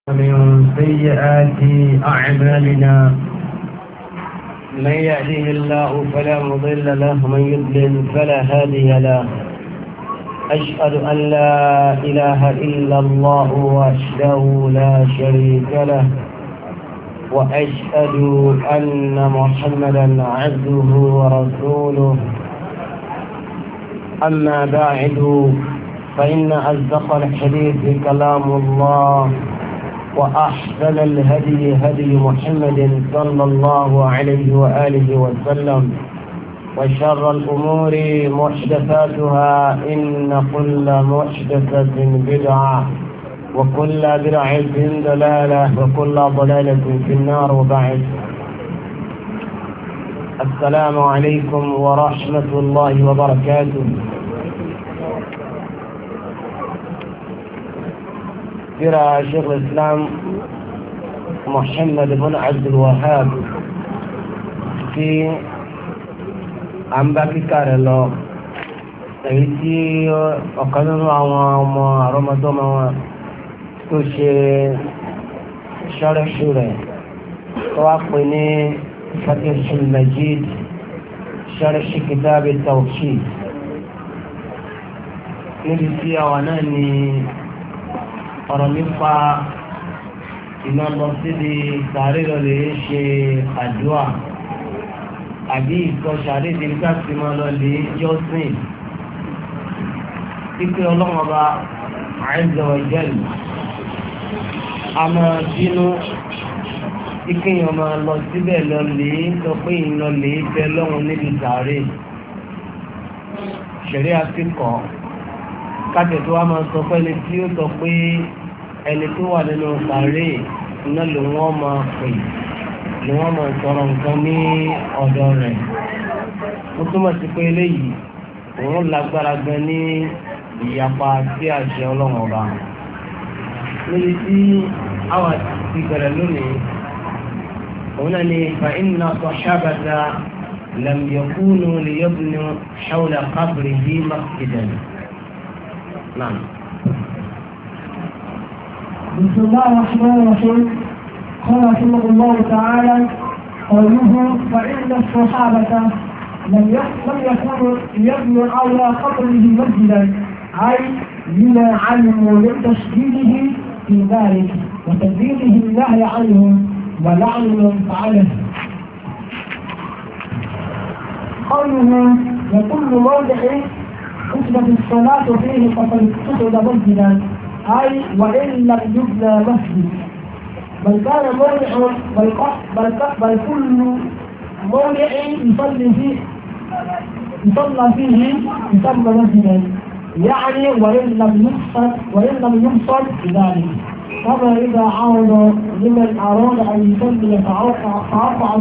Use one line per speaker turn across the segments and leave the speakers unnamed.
من سيئات أعمالنا من يهده الله فلا مضل له ومن يضلل فلا هادي له. أشهد أن لا إله إلا الله وحده لا شريك له، وأشهد أن محمدا عبده ورسوله. أما بعد، فإن أصدق الحديث كلام الله، وأحسن الهدي هدي محمد صلى الله عليه وآله وسلم، وشر الأمور محدثاتها، إن كل محدثة بدعة، وكل بدعة ضلالة، وكل ضلالة في النار. وبعد، السلام عليكم ورحمة الله وبركاته. ترى شيخ الإسلام محمد بن عبد الوهاب في àmbákí kàrẹ̀ lọ, èyí tí ọ̀kan nínú àwọn ọmọ àrọ́mọdọ́mọ wọn tó ṣe ṣọ́rẹ́ṣù rẹ̀ tó wá pè ní Fatihul Majid ṣọ́rẹ́ṣù Kitab at-Tawhid. níbi tí àwọn náà ní ọ̀rọ̀ nípa iná lọ síbi sàárè lọ lè ṣe àdúrà àbí ìtọ́sàárè tí nígbà tí máa lọ lè jọ́sìn pípẹ́ ọlọ́run ọba Azza wa Jalla a máa bínú kíkéèyàn máa lọ síbẹ̀ lọ lè sọ pé ìlọ lè bẹ lọ́run níbi sàárè. ṣẹ̀rí àfikọ́ kájẹ̀ tó wá máa sọ pé ẹni tí ó sọ pé ẹni tó wà nínú sàárè iná ló wọ́n máa pè, ló wọ́n máa sọ̀rọ̀ nǹkan ní ọ̀dọ̀ rẹ̀. ó túmọ̀ sí pé eléyìí òun lágbára gan ní ìyapa sí àṣẹ ọlọ́run ọba. níbi tí àwọn ti bẹ̀rẹ̀ lónìí òun náà ni fa inna sahabata lam yakunu liyabnu hawla qabrihi masjidan. نعم.
بسم الله الرحمن الرحيم. قال رحمه الله تعالى قوله فإن الصحابة لم يكونوا ليبنوا على قبره مسجدا، أي لما علموا من تشديده في ذلك وتنزيله النهي عنهم ولعن من فعله. قوله وكل موضع أثبت الصلاة فيه فقد اتخذ مسجدا، أي وإن لم يبنى مسجد، بل كان موضع بل كل موضع يصلى فيه يسمى مسجدا، يعني وإن لم يقصد بذلك. كما إذا عرض لمن أراد أن يصلي فأوقع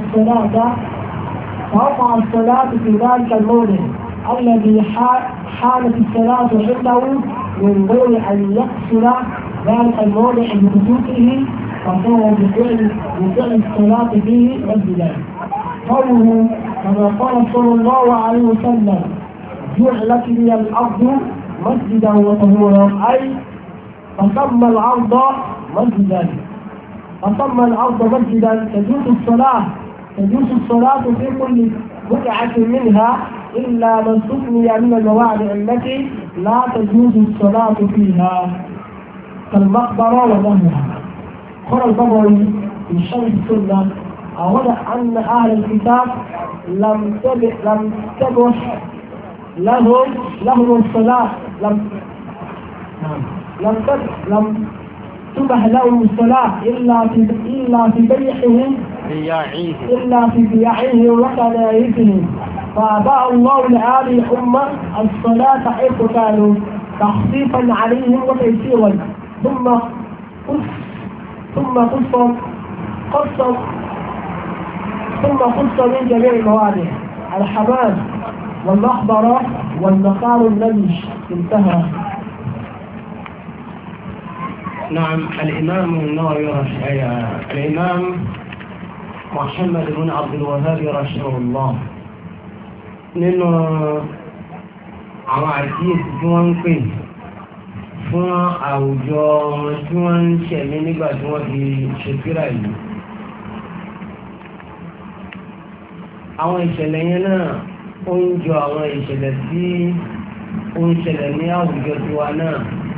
الصلاة في ذلك الموضع الذي حالت الصلاة عنده من غير أن يقصر ذلك الموضع بخصوصه، فهو بفعل الصلاة فيه مسجدا. قوله كما قال صلى الله عليه وسلم جعلت لي الأرض مسجدا وطهورا، أي فسمى الأرض مسجدا. تجوز الصلاة في كل بدعة منها إلا من استثني من المواضع التي لا تجوز الصلاة فيها كالمقبرة ونحوها. قال البغوي في شرح السنة أود أن أهل الكتاب لم تبح لهم الصلاة لم تبح لهم الصلاة إلا في بيعهم وكنائسهم، فأبى الله لهذه الأمة الصلاة حيث كانوا تخفيفا عليهم وتيسيرا، ثم قص من جميع المواضع الحمام والمقبرة والمقام النجش. انتهى.
نعم. الإمام النووي الإمام محمد بن عبد الوهاب رحمه الله nínú àwọn àkíyèsí tí wọ́n ń pè fún àwùjọ wọn tí wọ́n ń ṣẹ̀mí nígbà tí wọ́n fi ṣe tírà yìí. àwọn ìṣẹ̀lẹ̀ yẹn náà ó ń jọ àwọn ìṣẹ̀lẹ̀ tí ó ń ṣẹlẹ̀ ní àwùjọ tiwa náà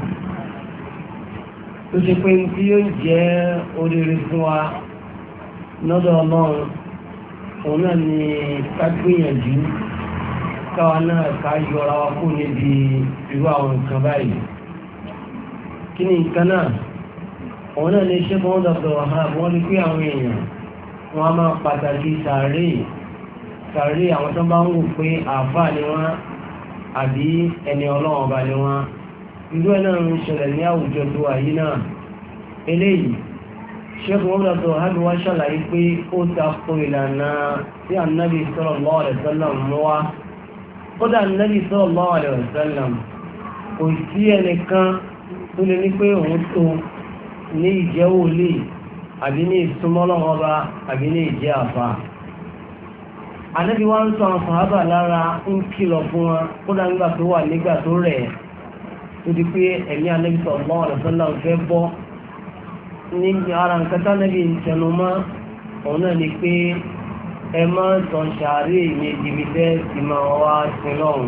tó ṣe pé tí yóò jẹ́ oríire fún wa lọ́dọ̀ Ọlọ́run òun náà ni ká gbìyànjú káwa náà ká yọra wa kú níbi irú àwọn nǹkan báyìí. kí ni nǹkan náà òun náà ní ṣé bọ́n dọ̀dọ̀ wọ́n rí pé àwọn èèyàn wọn a máa pàtàkì sàárè àwọn tó bá ń wò pé àáfàá ni wọ́n àbí ẹni Ọlọ́run ọba ni wọ́n. irú ẹ̀ náà ń ṣẹlẹ̀ ní àwùjọ tó wà yìí náà. eléyìí ṣẹ́gun wọn lọ́tọ̀ hàbí wá ṣàlàyé pé ó tako ìlànà tí ànábì sallallahu alaihi wasallam mú wá. kódà ànábì sallallahu alaihi wasallam kò sí ẹnìkan tó lè ní pé òun tó ní ìjẹ́ wòlíì àbí ní ìsúnmọ́lọ́wọ́ ọba àbí ní ìjẹ́ àfà. ànábì wá ń sọ àwọn sàhábà lára ń kìlọ̀ fún wọn kódà nígbà tó wà nígbà tó rẹ̀ tó di pé ẹ̀mí ànábì sallallahu alaihi wasallam fẹ́ bọ́. ní ara nǹkan tá ànábì ń tẹnu mọ́ òun náà ni pé ẹ má sọ sàárè ní jìbìtẹ́ ti máa wá sí lọ́hùn.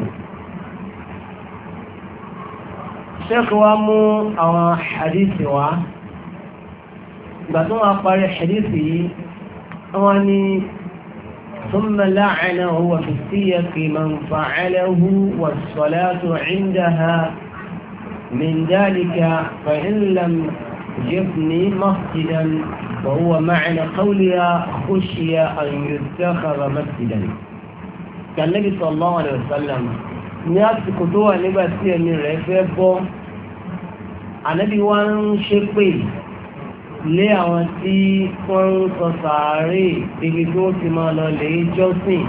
ṣẹ́kù wa mú àwọn hadithi wa ìgbà tó wà parí hadithi yìí wọ́n ní ثم لعنه وفي السياق من فعله والصلاة عندها من ذلك فإن لم يبني مسجدا وهو معنى قولها خشي أن يتخذ مسجدا كان النبي صلى الله عليه وسلم ní àsìkò tó wà nígbà tí ẹ̀mí rẹ̀ fẹ́ bọ́ ànábì wá ń ṣépè lé àwọn tí wọ́n ń sọ sàárè ibi tí wọ́n ti máa lọ lè jọ́sìn.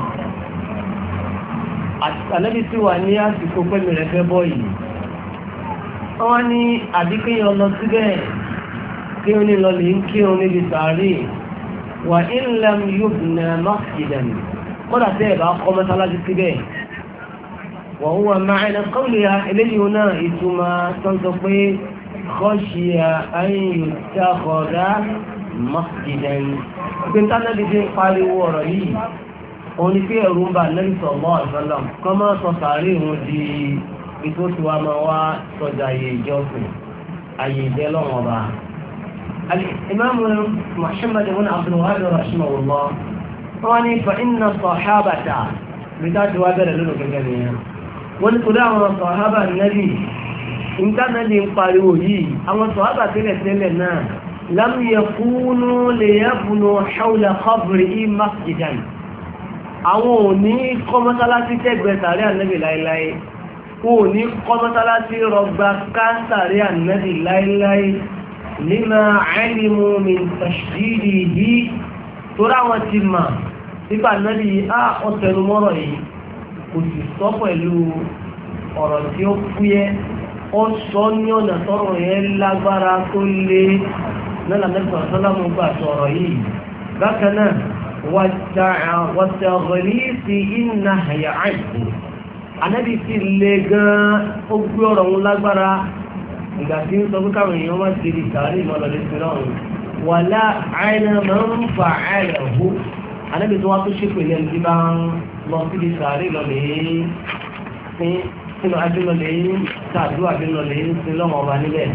ànábì tí wà ní àsìkò pẹ̀mí rẹ̀ fẹ́ bọ́ yìí wọ́n ní àdíkéyàn lọ síbẹ̀ kí ó ní lọ lè ń kírun níbi sàárè wà in lam yubna masjidan kódà tẹ́ ẹ̀ bá kọ́ mọ́sálásí síbẹ̀. وهو معنى قولها إليه هنا إتما تنطقي خشي أن يتخذ مسجدا كنت أنا بدي قال ورأي òní pé ẹ̀rù ń bà Nabi sallallahu alaihi wasallam kọ́ máa sọ sàárè wọn di ètò tí wàá máa wá sọjà àyè ìjọsìn àyè ìjẹ́ lọ́wọ́ ọba. Imam Muhammad ibn Abdul Wahhab rahimahullah wọ́n ní fa inna sahabata bí táàtì wá bẹ̀rẹ̀ lónìí gẹ́gẹ́ nìyẹn. wọ́n ní kò dá àwọn sọ̀hábà nẹ́bì ìntánẹ́bì ń pariwo yìí àwọn sọ̀hábà tẹ́lẹ̀ náà lam yakunu lè yabnu hawla qabri masjidan àwọn ò ní kọ́ mọ́sálásí tẹ́gbẹ̀ẹ́ sàárẹ́ ànẹ́bì láíláí wọn ò ní kọ́ mọ́sálásí rọgbà ká sàárẹ́ ànẹ́bì láíláí lima alimu min tashdidihi tó ráwọn ti mà nípa ànẹ́bì ọ̀tẹnumọ́rọ̀ yìí kò sì sọ pẹ̀lú ọ̀rọ̀ tí ó fúyẹ́ ó sọ ní ọ̀nà tọ́rọ̀ yẹn lágbára tó lé nílà mẹ́sàn sọ́lámù gbà sọ̀rọ̀ yìí bákan náà wàtàgọ̀lì sí iná àyà àìsí anábì sí lé gan ó gbé ọ̀rọ̀ wọn lágbára ìgbà tí ń sọ pé káwọn èèyàn má ti di sàárè ìmọ̀lọ́lẹ̀ sí náà wà láàárín máa ń fa àìrẹ̀ hù anábì tó wá tó ṣépè lẹ́nu tí bá ń lọ sí di sàárè lọ́lẹ̀ sínú adúlọ́lẹ̀ tàbí adúlọ́lẹ̀ sí lọ́mọ ọba níbẹ̀.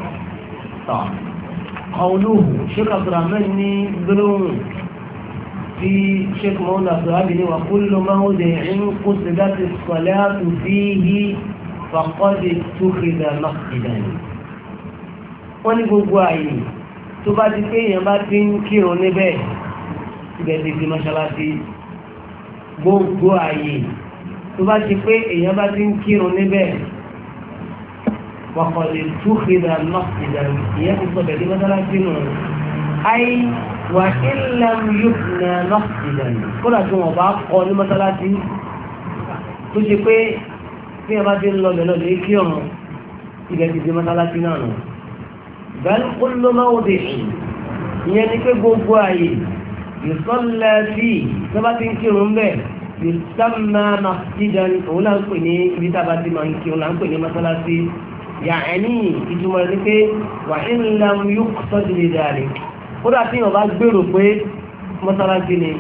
ọ̀lúhù Sheikh Abdurrahman ní gbólóhùn tí Sheikh Muhammad Abdulwahab ní wa kullu mawdi'in qusidati as-salatu fihi faqad ittakhadha masjidan. wọ́n ní gbogbo ààyè tó bá ti pé èèyàn bá ti ń kírun níbẹ̀ ibẹ̀ ti di mọ́ṣáláṣí. gbogbo ààyè tó bá ti pé èèyàn bá ti ń kírun níbẹ̀ wàkọ̀lẹ̀ túkìdà masjidan ìyẹn ti sọ bẹ̀rẹ̀ mọ́sálásí nù. ayé wà ilẹ̀ yóò nà masjidan kódà tí wọ́n bá kọ́ ní mọ́sálásí tó ṣe pé bí wọ́n bá ti ń lọ bẹ̀rẹ̀ lè kírun ibẹ̀ ti di mọ́sálásí náà nù. bal kullu mawdi'in ìyẹn ni pé gbogbo ààyè yusalla fi tó bá ti ń kírun bẹ́ẹ̀ yusamma masjidan òun là ń pè ní ibi tá a bá ti máa ń kírun là ń pè ní mọ́sálásí ya'ni ìtumọ̀ rẹ̀ pé wa in lam yuqsad li dhalik ó dà tí wọ́n bá gbèrò pé mọ́sálásí ni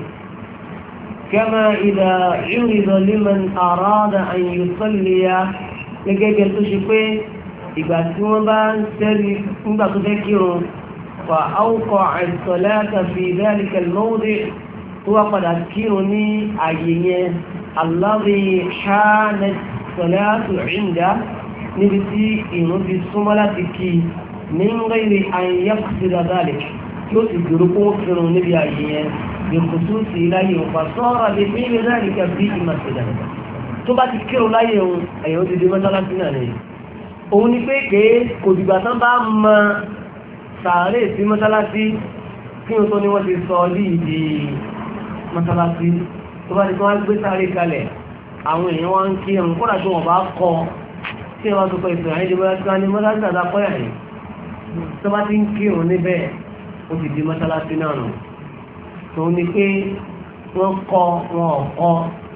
kama idha urida liman arada an yusalliya gẹ́gẹ́ tó ṣe pé ìgbà tí wọ́n bá ń tẹ́rí nígbà tó fẹ́ kírun fa awqa as-salata fi dhalika al-mawdi' tó wá padà kírun ní àyè yẹn alladhi hanat salatu 'inda níbi tí ìrun ti súnmọ́ láti kí min ghayri an yaqsida dhalik tí ó sì dúró kó kírun níbi àyè yẹn bí khususi láyé fa sara bi fi'li dhalika fi masjidan tó bá ti kírun láyé òun ẹ̀yọ́ ti di mọ́sálásí náà ni òun ni pé kéé kò dìgbà tán bá mọ sàárè sí mọ́sálásí kí o tó ní wọ́n ti sọ ní ìdí mọ́sálásí tó bá ti kọ́ wá gbé sàárè kalẹ̀ àwọn èèyàn wá ń kí ẹ̀rùn kódà tó wọ́n bá kọ́ tí wọ́n tó kọ́ ìpìlẹ̀ àyíjẹ́ mọ́sálásí ní mọ́sálásí àdápọ̀ yàrí tó bá ti ń kí ẹ̀rùn níbẹ̀ ó ti di mọ́sálásí náà nù tó ní pé wọ́n kọ́ wọn ọ̀kọ́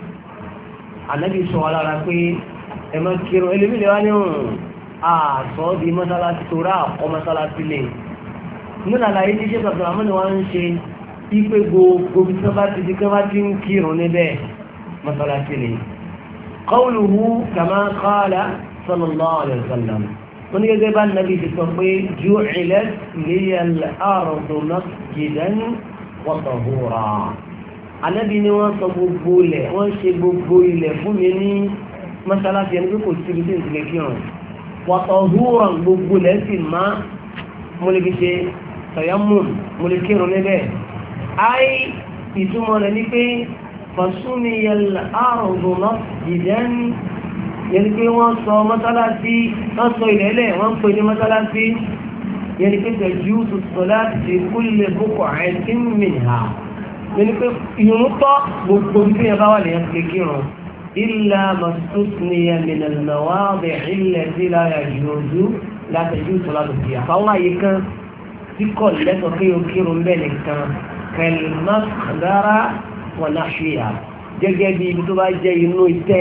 ànábì sọ wa lára pé ẹ̀mọ́ kírun ẹlẹ́mìlẹ̀ wá ní ọ̀rùn àtọ́ di mọ́sálásí tó rá àkọ́ mọ́sálásí lè nínú àlàyé tí ṣe pàtàkì àmọ́ ni wọ́n ń ṣe ipé gbogbo bí tó bá ti di kí wọ́n ti ń kírun níbẹ̀ mọ́sálásí lè qawluhu kama qala sallallahu alaihi wasallam wọ́n ní gẹ́gẹ́ bá nàbí ti sọ pé ju'ilat liyal ardu masjidan wa tahura anábì ni wọ́n sọ gbogbo ilẹ̀ wọ́n ṣe gbogbo ilẹ̀ fún mi ní mọ́sálásí ẹni pé kò síbi tí ìsìnkẹ́ kírun wa tahuran gbogbo ilẹ̀ sì má mo lè fi ṣe tayammum mo lè kírun níbẹ̀ ayé ìtumọ̀ rẹ̀ ní pé fasumiyal ardu masjidan yẹni pé wọ́n sọ mọ́sálásí wọ́n sọ ilẹ̀lẹ̀ wọ́n pè ní mọ́sálásí yẹni pé tajuzu salati kulli buq'atin minha yẹni pé ìrún tọ́ gbogbo bí ẹ bá wà lèyàn fi kírun illa mastusniya min al-mawadi' allati la yajuzu la tajuzu salatu fiha fáwọn àyè kan tí kò lẹ́tọ̀ kí o kírun bẹ́ẹ̀ nìkan kal-maqbara wa nahwiha gẹ́gẹ́ bí ibi tó bá jẹ́ inú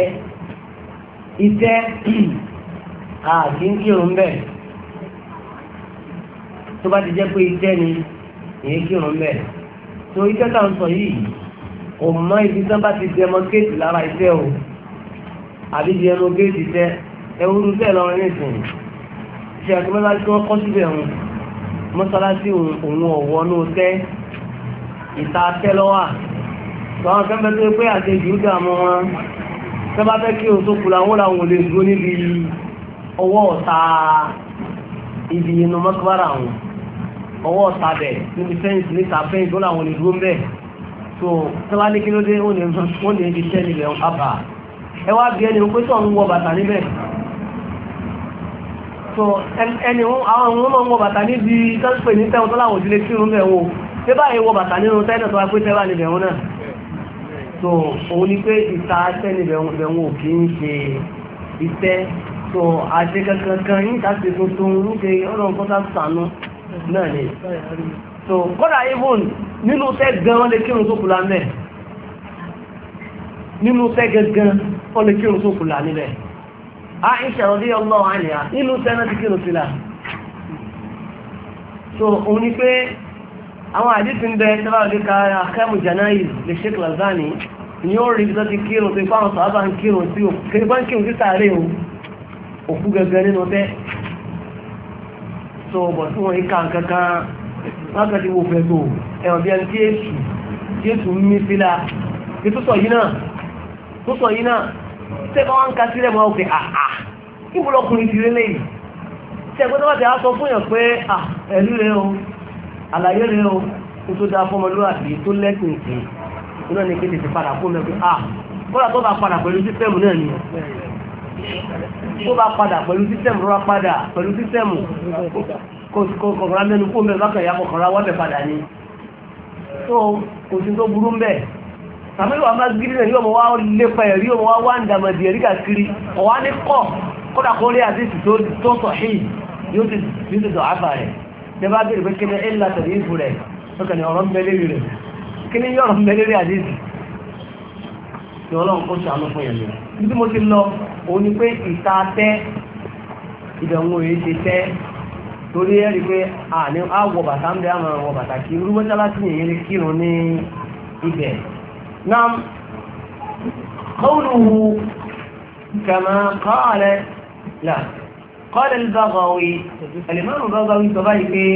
ìtẹ́ àti ń kírun bẹ́ẹ̀ tó bá ti jẹ́ pé ìtẹ́ ni ìyẹn kírun bẹ́ẹ̀ tó ìtẹ́ tá ń sọ yìí kò mọ ibi tán bá ti dẹmọ géètì lára ìtẹ́ o àbí di ẹnu géètì tẹ́ ẹwúrú tẹ́ lọ́rọ̀ nìsín ṣe àti mọ́sálásí tí wọ́n kọ́ síbẹ̀ òun mọ́sálásí òun ọ̀wọ́ ní tẹ́ ìta tẹ́ lọ́wà tó àwọn kẹ́mẹ́ tó pé àti ìjúdà mọ́ wọn tẹ́ bá fẹ́ kí o tó kùlà wọn làwọn ò lè dúró níbi ọwọ́ ọ̀ta ibi inú mọ́kàbára wọn ọwọ́ ọ̀ta bẹ̀ níbi fẹ́ǹsì níta fẹ́ǹsì ó làwọn ò lè dúró ń bẹ̀ so tẹ́wá ní kí ló dé ó ní ibi iṣẹ́ nílẹ̀ àbà ẹ wá bí ẹni pé tó ń wọ bàtà níbẹ̀ so ẹni àwọn ohun ọmọ wọ bàtà níbi tọ́pẹ̀ ní tẹ́wọ́n tó láwọn òdílé kírun bẹ̀ wọ́n tí báyìí wọ bàtà nínú tẹ́lẹ̀ tó wá pé tẹ́wà níbẹ̀ wọn náà so òun ni pé ìta tẹ́ níbẹ̀ wọn ò kí ń ṣe iṣẹ́ so àṣẹ kankan yìí tàbí tuntun ń ṣe ọ̀rọ̀ nǹkan tá sànú náà ni so kọ́dà even nínú tẹ́ gan wọ́n lè kírun tó kùlà mẹ́ nínú tẹ́ gangan wọ́n lè kírun tó kùlà níbẹ̀ Aisha radiyallahu anha nínú tẹ́ náà ti kírun sílá so òun ni pé àwọn àdísí ń bẹ tẹ́bà lè ka Ahkamu Jana'iz lè Sheikh Al-Albani ni ó rí bí tó ti kírun tó ipá àwọn sọ̀rọ̀ ń kírun sí kírun sí sàárè òkú gẹ́gẹ́ nínú tẹ́ so bọ̀ tí wọ́n ìka nǹkankan wọ́n kẹ́ ti wo fẹ́ tó ẹ̀wọ̀n bí ẹni tí èsù ń mí sílá tí tó sọ yìí náà tẹ́ bá wọ́n ń ka sílẹ̀ mọ́ òkè àà ìbúlọ́kùnrin ti rélẹ̀ yìí tí ẹgbẹ́ tó bá ti á sọ fún yàn pé ẹ̀lú rẹ̀ o àlàyé rẹ̀ o tó dá fọ́mọlúwàbí tó lẹ́sìn ìsìn iná ní kéde ti padà fún mẹ́fẹ́ kódà tó bá padà pẹ̀lú sísẹ́mù náà ni tó bá padà pẹ̀lú sísẹ́mù rọ́rá padà pẹ̀lú sísẹ́mù kọ̀kọ̀rọ̀ mẹ́nu kó mẹ́rin bákan ìyá kọ̀kọ̀rọ̀ wọ́n bẹ̀ padà ni tó kò sí tó burú ń bẹ̀ tàbí wà má gírí rẹ̀ yóò mọ̀ wá lépa ẹ̀rí yóò mọ̀ wá wá ń dàmàdì ẹ̀rí kàkiri ọ̀wá ní kọ́ kódà kó rí àdísì tó sọ̀ sí yóò ti dọ̀ áfà rẹ̀ tẹ bá bèèrè pé kí ní ẹ̀lá tẹ̀lé ìfù rẹ̀ lọ́kàn ní ọ̀rọ̀ mẹ́lẹ́rì rẹ̀ kí ní yọ̀rọ̀ mẹ́lẹ́rì àdísì tí ọlọ́run kó ṣàánú fún yẹn níbi mo ti lọ òun ni pé ìta tẹ́ ìdánwò yìí ti tẹ́ torí ẹ̀rí pé àní àwọ̀ bàtà ń bẹ àmọ́ àwọ̀ bàtà kí irú mọ́sálásí yẹn lè kírun ní ibẹ̀. náà qawluhu kama qala la qala al-Baghawi al-Imam al-Baghawi sọ báyìí pé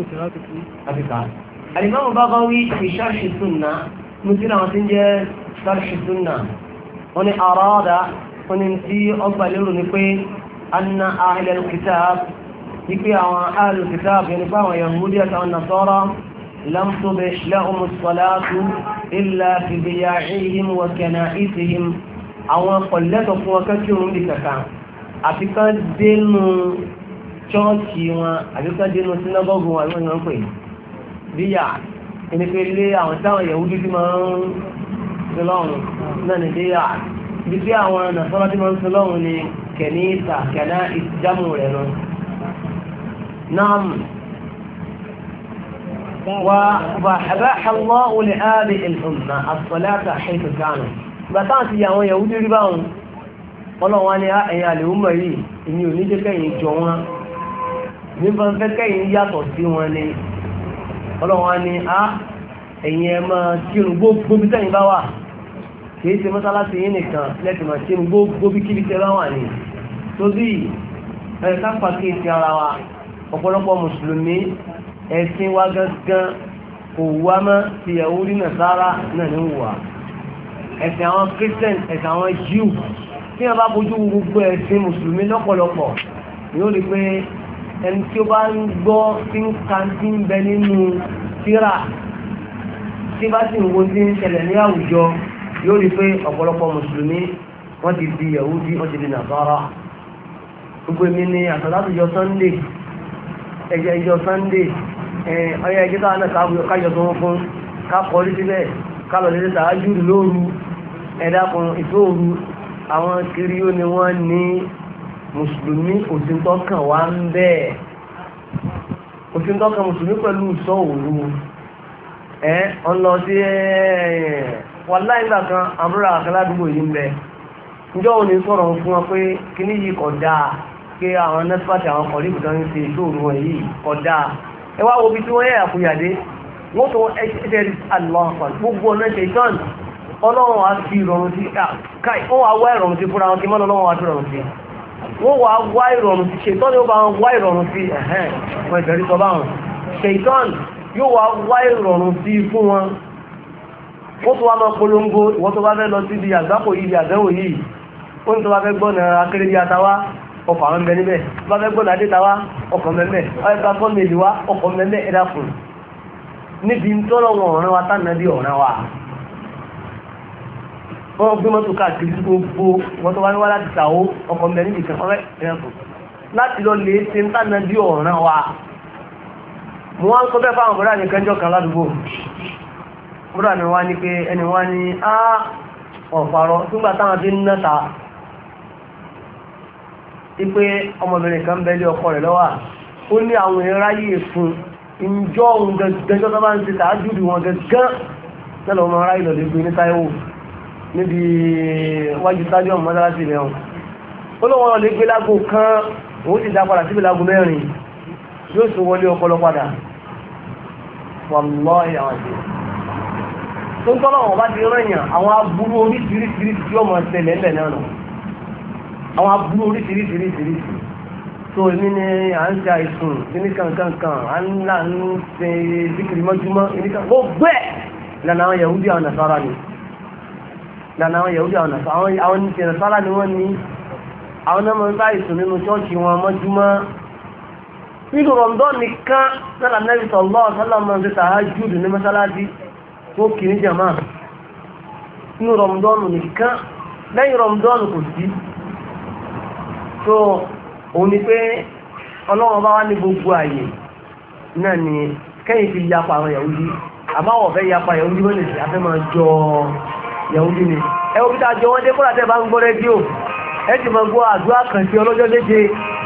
al-Imam al-Baghawi fi sharh as-sunnah mùsùlùmí àwọn tí ń jẹ́ sharh as-sunnah wọ́n ni àrọ́dà wọ́n ni tí ọgbà lérò ní pé anna ahlal kitab ipe àwọn ahlul kitab yẹni pé àwọn yahudi àtàwọn nasara lam tubih lahumus salatu illa fi diya'ihim wa kana'isihim àwọn kọ̀lẹ́tọ̀ fún wọn kẹ́kìrún bí kankan àti kan dénú chọ́ọ̀kì wọn àbí kan dénú sinagogu wọn àwọn èèyàn pè bíyà ẹni pé ilé àwọn táwọn yahudi tí máa ń ṣe lọ́run náà ní bíyà bí tí àwọn nasara tí máa ń ṣe lọ́run ní kẹ̀níìsà kẹ̀ná ìjámù rẹ̀ lọ. نعم وأباح الله لهذه الأمة الصلاة حيث كانوا بتاعتي يا يهودي رباهم قالوا وانا يا الأمة yìí èmi ò ní jẹ́ kẹ́yìn jọ wọn ní bá fẹ́ kẹ́yìn yàtọ̀ sí wọn ni Ọlọ́run wá ní ẹ̀yin ẹ máa kírun gbogbo bí tẹ́yìn bá wà kìí ṣe mọ́sálásí yìí nìkan lẹ́tì máa kírun gbogbo bí kíbi tẹ́ bá wà ní tó bí ẹ̀ka pàkíyèsí ara wa ọ̀pọ̀lọpọ̀ mùsùlùmí ẹ̀sìn wa gangan kò wá mọ́ ti Yahudi Nasara náà ní wà ẹ̀sìn àwọn Christian ẹ̀sìn àwọn Jew tí wọ́n bá bójú gbogbo ẹ̀sìn mùsùlùmí lọ́pọ̀lọpọ̀ ni ó rí pé ẹni tí ó bá ń gbọ́ tí ń ka tí ń bẹ nínú tírà tí bá sì ń wo tí ń ṣẹlẹ̀ ní àwùjọ yóò rí pé ọ̀pọ̀lọpọ̀ mùsùlùmí wọ́n ti di Yahudi wọ́n ti di Nasara gbogbo èmi ni àtàlátùjọ Sunday ẹjọ́ ìjọ Sunday ọyá ẹjọ́ tàà náà kájọ tó fún kápọ̀lì síbẹ̀ kálọ̀ lè tààjú lóru ẹ̀dàkùn ìfóòrù àwọn kiri ó ní wọ́n ní mùsùlùmí òsìntọ́kàn wá ń bẹ́ẹ̀ òsìntọ́kàn mùsùlùmí pẹ̀lú ìṣọ́ òru ọlọ sí wà láìgbà kan àbúrò àkàládùgbò yìí ń bẹ níjọ́ òní sọ̀rọ̀ fún wọn pé kíní yìí kọ̀ dáa pé àwọn nẹ́fàtì àwọn kọ̀líkù tó ń ṣe ìṣòro wọn yìí kọjá ẹwà obi tí wọ́n yẹ àkúyàdé wọ́n tó ẹ̀ṣẹ̀rí àlọ́pàá gbogbo ọ̀nà ṣe ìtọ́n ọlọ́run wá sí ìrọ̀rùn sí káì wọ́n wá wá ìrọ̀rùn sí fúnra wọn kí mọ́nà ọlọ́run wá sí ìrọ̀rùn sí wọ́n wá wá ìrọ̀rùn sí ṣètọ́n yóò bá wọn wá ìrọ̀rùn sí wọn ìbẹ̀rí sọ báwọn ṣètọ́n yóò wá wá ìrọ̀rùn sí fún wọn wọ́n tó wá máa polongo ìwọ́n tó bá fẹ́ lọ síbi àgbákò yìí àdẹ́wò yìí ó ní tó bá fẹ́ gbọ́nà akéré bí atawá ọkọ̀ àwọn ẹgbẹ́ níbẹ̀ bá fẹ́ gbọ́nà adétawá ọkọ̀ mẹ́mẹ́ ọ̀ẹ́gbà gọ́ọ̀mẹ̀lì wá ọkọ̀ mẹ́mẹ́ ẹ̀dá fún níbi tọ́lọ̀ wọn ọ̀ràn wa tánàbí ọ̀ràn wa wọ́n gbé mọ́tò káàkiri sí gbogbo wọ́n tó wá ní wá láti tàwó ọkọ̀ mẹ́rin nìkan ọ̀rẹ́ ẹ̀dá fún láti lọ lè ṣe tánàbí ọ̀ràn wa mo wá ń sọ bẹ́ẹ̀ fáwọn bọ́dá nìkan jọ kan ládùúgbò bọ́dá mi wá ní pé ẹni wá ní ọ̀pàrọ̀ nígbà táwọn fi ń náta ipé ọmọbìnrin kan bẹ́lẹ̀ ọkọ rẹ̀ lọ́wà ó ní àwọn ìráyè fún ìjọ ohun gẹ́gẹ́ tó bá ń ṣe tààjúdì wọn gẹ́gẹ́ tẹ́lọ ọmọ ará ìlọ̀lẹ́ gbé ní Táíwò níbi wájú stadium mọ́sálásí rẹ̀ hàn ó lọ́wọ́ lè gbé lágò kan òun ti dá padà síbi lágò mẹ́rin yóò tún wọlé ọpọlọ padà wàlláhì àwọn àti tó ń tọ́lọ̀ wọn bá ti rẹ̀yàn àwọn aburú oríṣiríṣiríṣi tí ó mọ̀ ṣẹlẹ̀ ńlẹ̀ náà nù àwọn aburú oríṣiríṣiríṣiríṣi tó èmi ni à ń ṣe àìsùn kíní kankankan à ń là ń ṣe zikiri mọ́júmọ́ kíníkan gbogbo ẹ̀ lànà àwọn Yahudi àwọn Nasara ni lànà àwọn Yahudi àwọn Nasara àwọn ti Nasara ni wọ́n ní àwọn náà máa ń ṣàìsùn nínú ṣọ́ọ̀ṣì wọn mọ́júmọ́ nínú Ramadan nìkan náà Nabi sallallahu alaihi wasallam máa ń ṣe tahajjud ní mọ́sálásí tó kì ní jàmá nínú Ramadan nìkan lẹ́yìn Ramadan kò sí so òun ni pé ọlọ́wọ́n bá wá ní gbogbo àyè náà ni kẹ́yìn fi yapa àwọn Yahudi àmáwọ̀ fẹ́ yapa Yahudi wọ́n lè ṣe afẹ́ máa jọ Yahudi ni ẹwọ́ bí dájọ́ wọ́n dé kó látẹ́ bá ń gbọ́ rédíò ẹ ti máa gbọ́ àdúrà kan sí ọlọ́jọ́ léje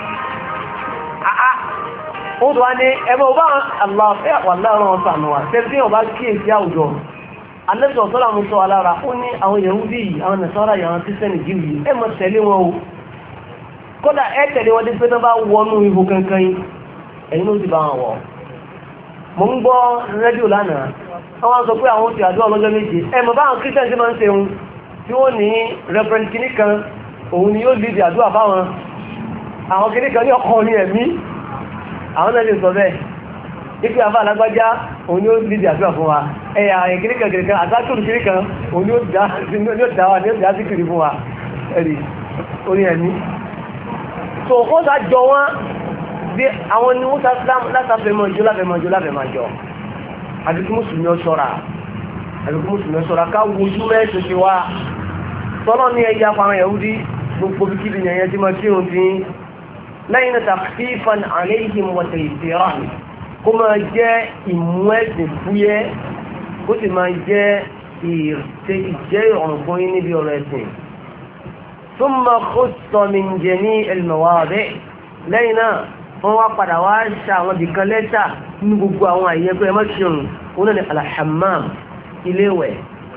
ó tó wá ní ẹgbẹ́ ọba aláfẹ́ wà láàrín ọ̀sán àmì wà tẹ́lifí ọba kíyèsí àwùjọ alẹ́sọ̀ sọ́lá mú sọ alára ó ní àwọn Yahudi àwọn Nasara àwọn Kírísítẹ́nì jíù yìí ẹ má tẹ̀lé wọn o kódà ẹ tẹ̀lé wọn dé pé tó bá wọnú ihò kankan yìí ẹ̀yin ló ti bá wọn wọ̀. mo ń gbọ́ rédíò lánàá wọ́n sọ pé àwọn ti àdúrà lọ́jọ́ méje mọ̀ báwọn Christian ti máa ń ṣeun tí wọ́n ní reverend kìíní kan òun ni yóò lead àdúrà báwọn àwọn kìíní kan ní ọkọ̀ ní ẹ̀mí àwọn náà lè sọ bẹ́ẹ̀ ipe àbá alágbájá òun ni ó lead àdúrà fún wa ẹ̀yà kìíní kan àtàkùn kìíní kan òun ni ó dá wa ní ó dá sí kìíní fún wa ẹ̀rì orí ẹ̀mí so ó sá jọ wọn bí àwọn ni wọ́n sá látàfẹ́mọ̀jọ́ àdìkú mùsùlùmí ọ̀ṣọ́ra ká wojú mẹ́sùn ti wá tọ́lọ́ ní ẹja fáwọn Yahudi gbogbo bí kíbi yẹn tí máa kírun tí lẹ́yìn náà takhfifan alayhim wa taysiran kó máa jẹ́ ìmú ẹ̀sìn fúyẹ́ kó sì máa jẹ́ ìjẹ́ ìrọ̀rùn fún yín níbi ọ̀rọ̀ ẹ̀sìn. thumma khussa min jami' al-mawadi' lẹ́yìn náà wọ́n wá padà wá ṣe àwọn ibìkan lẹ́tà ní gbogbo àwọn àyẹ̀kọ́ ẹ̀mọ́ kírun wọn náà ní al-hammam iléèwẹ̀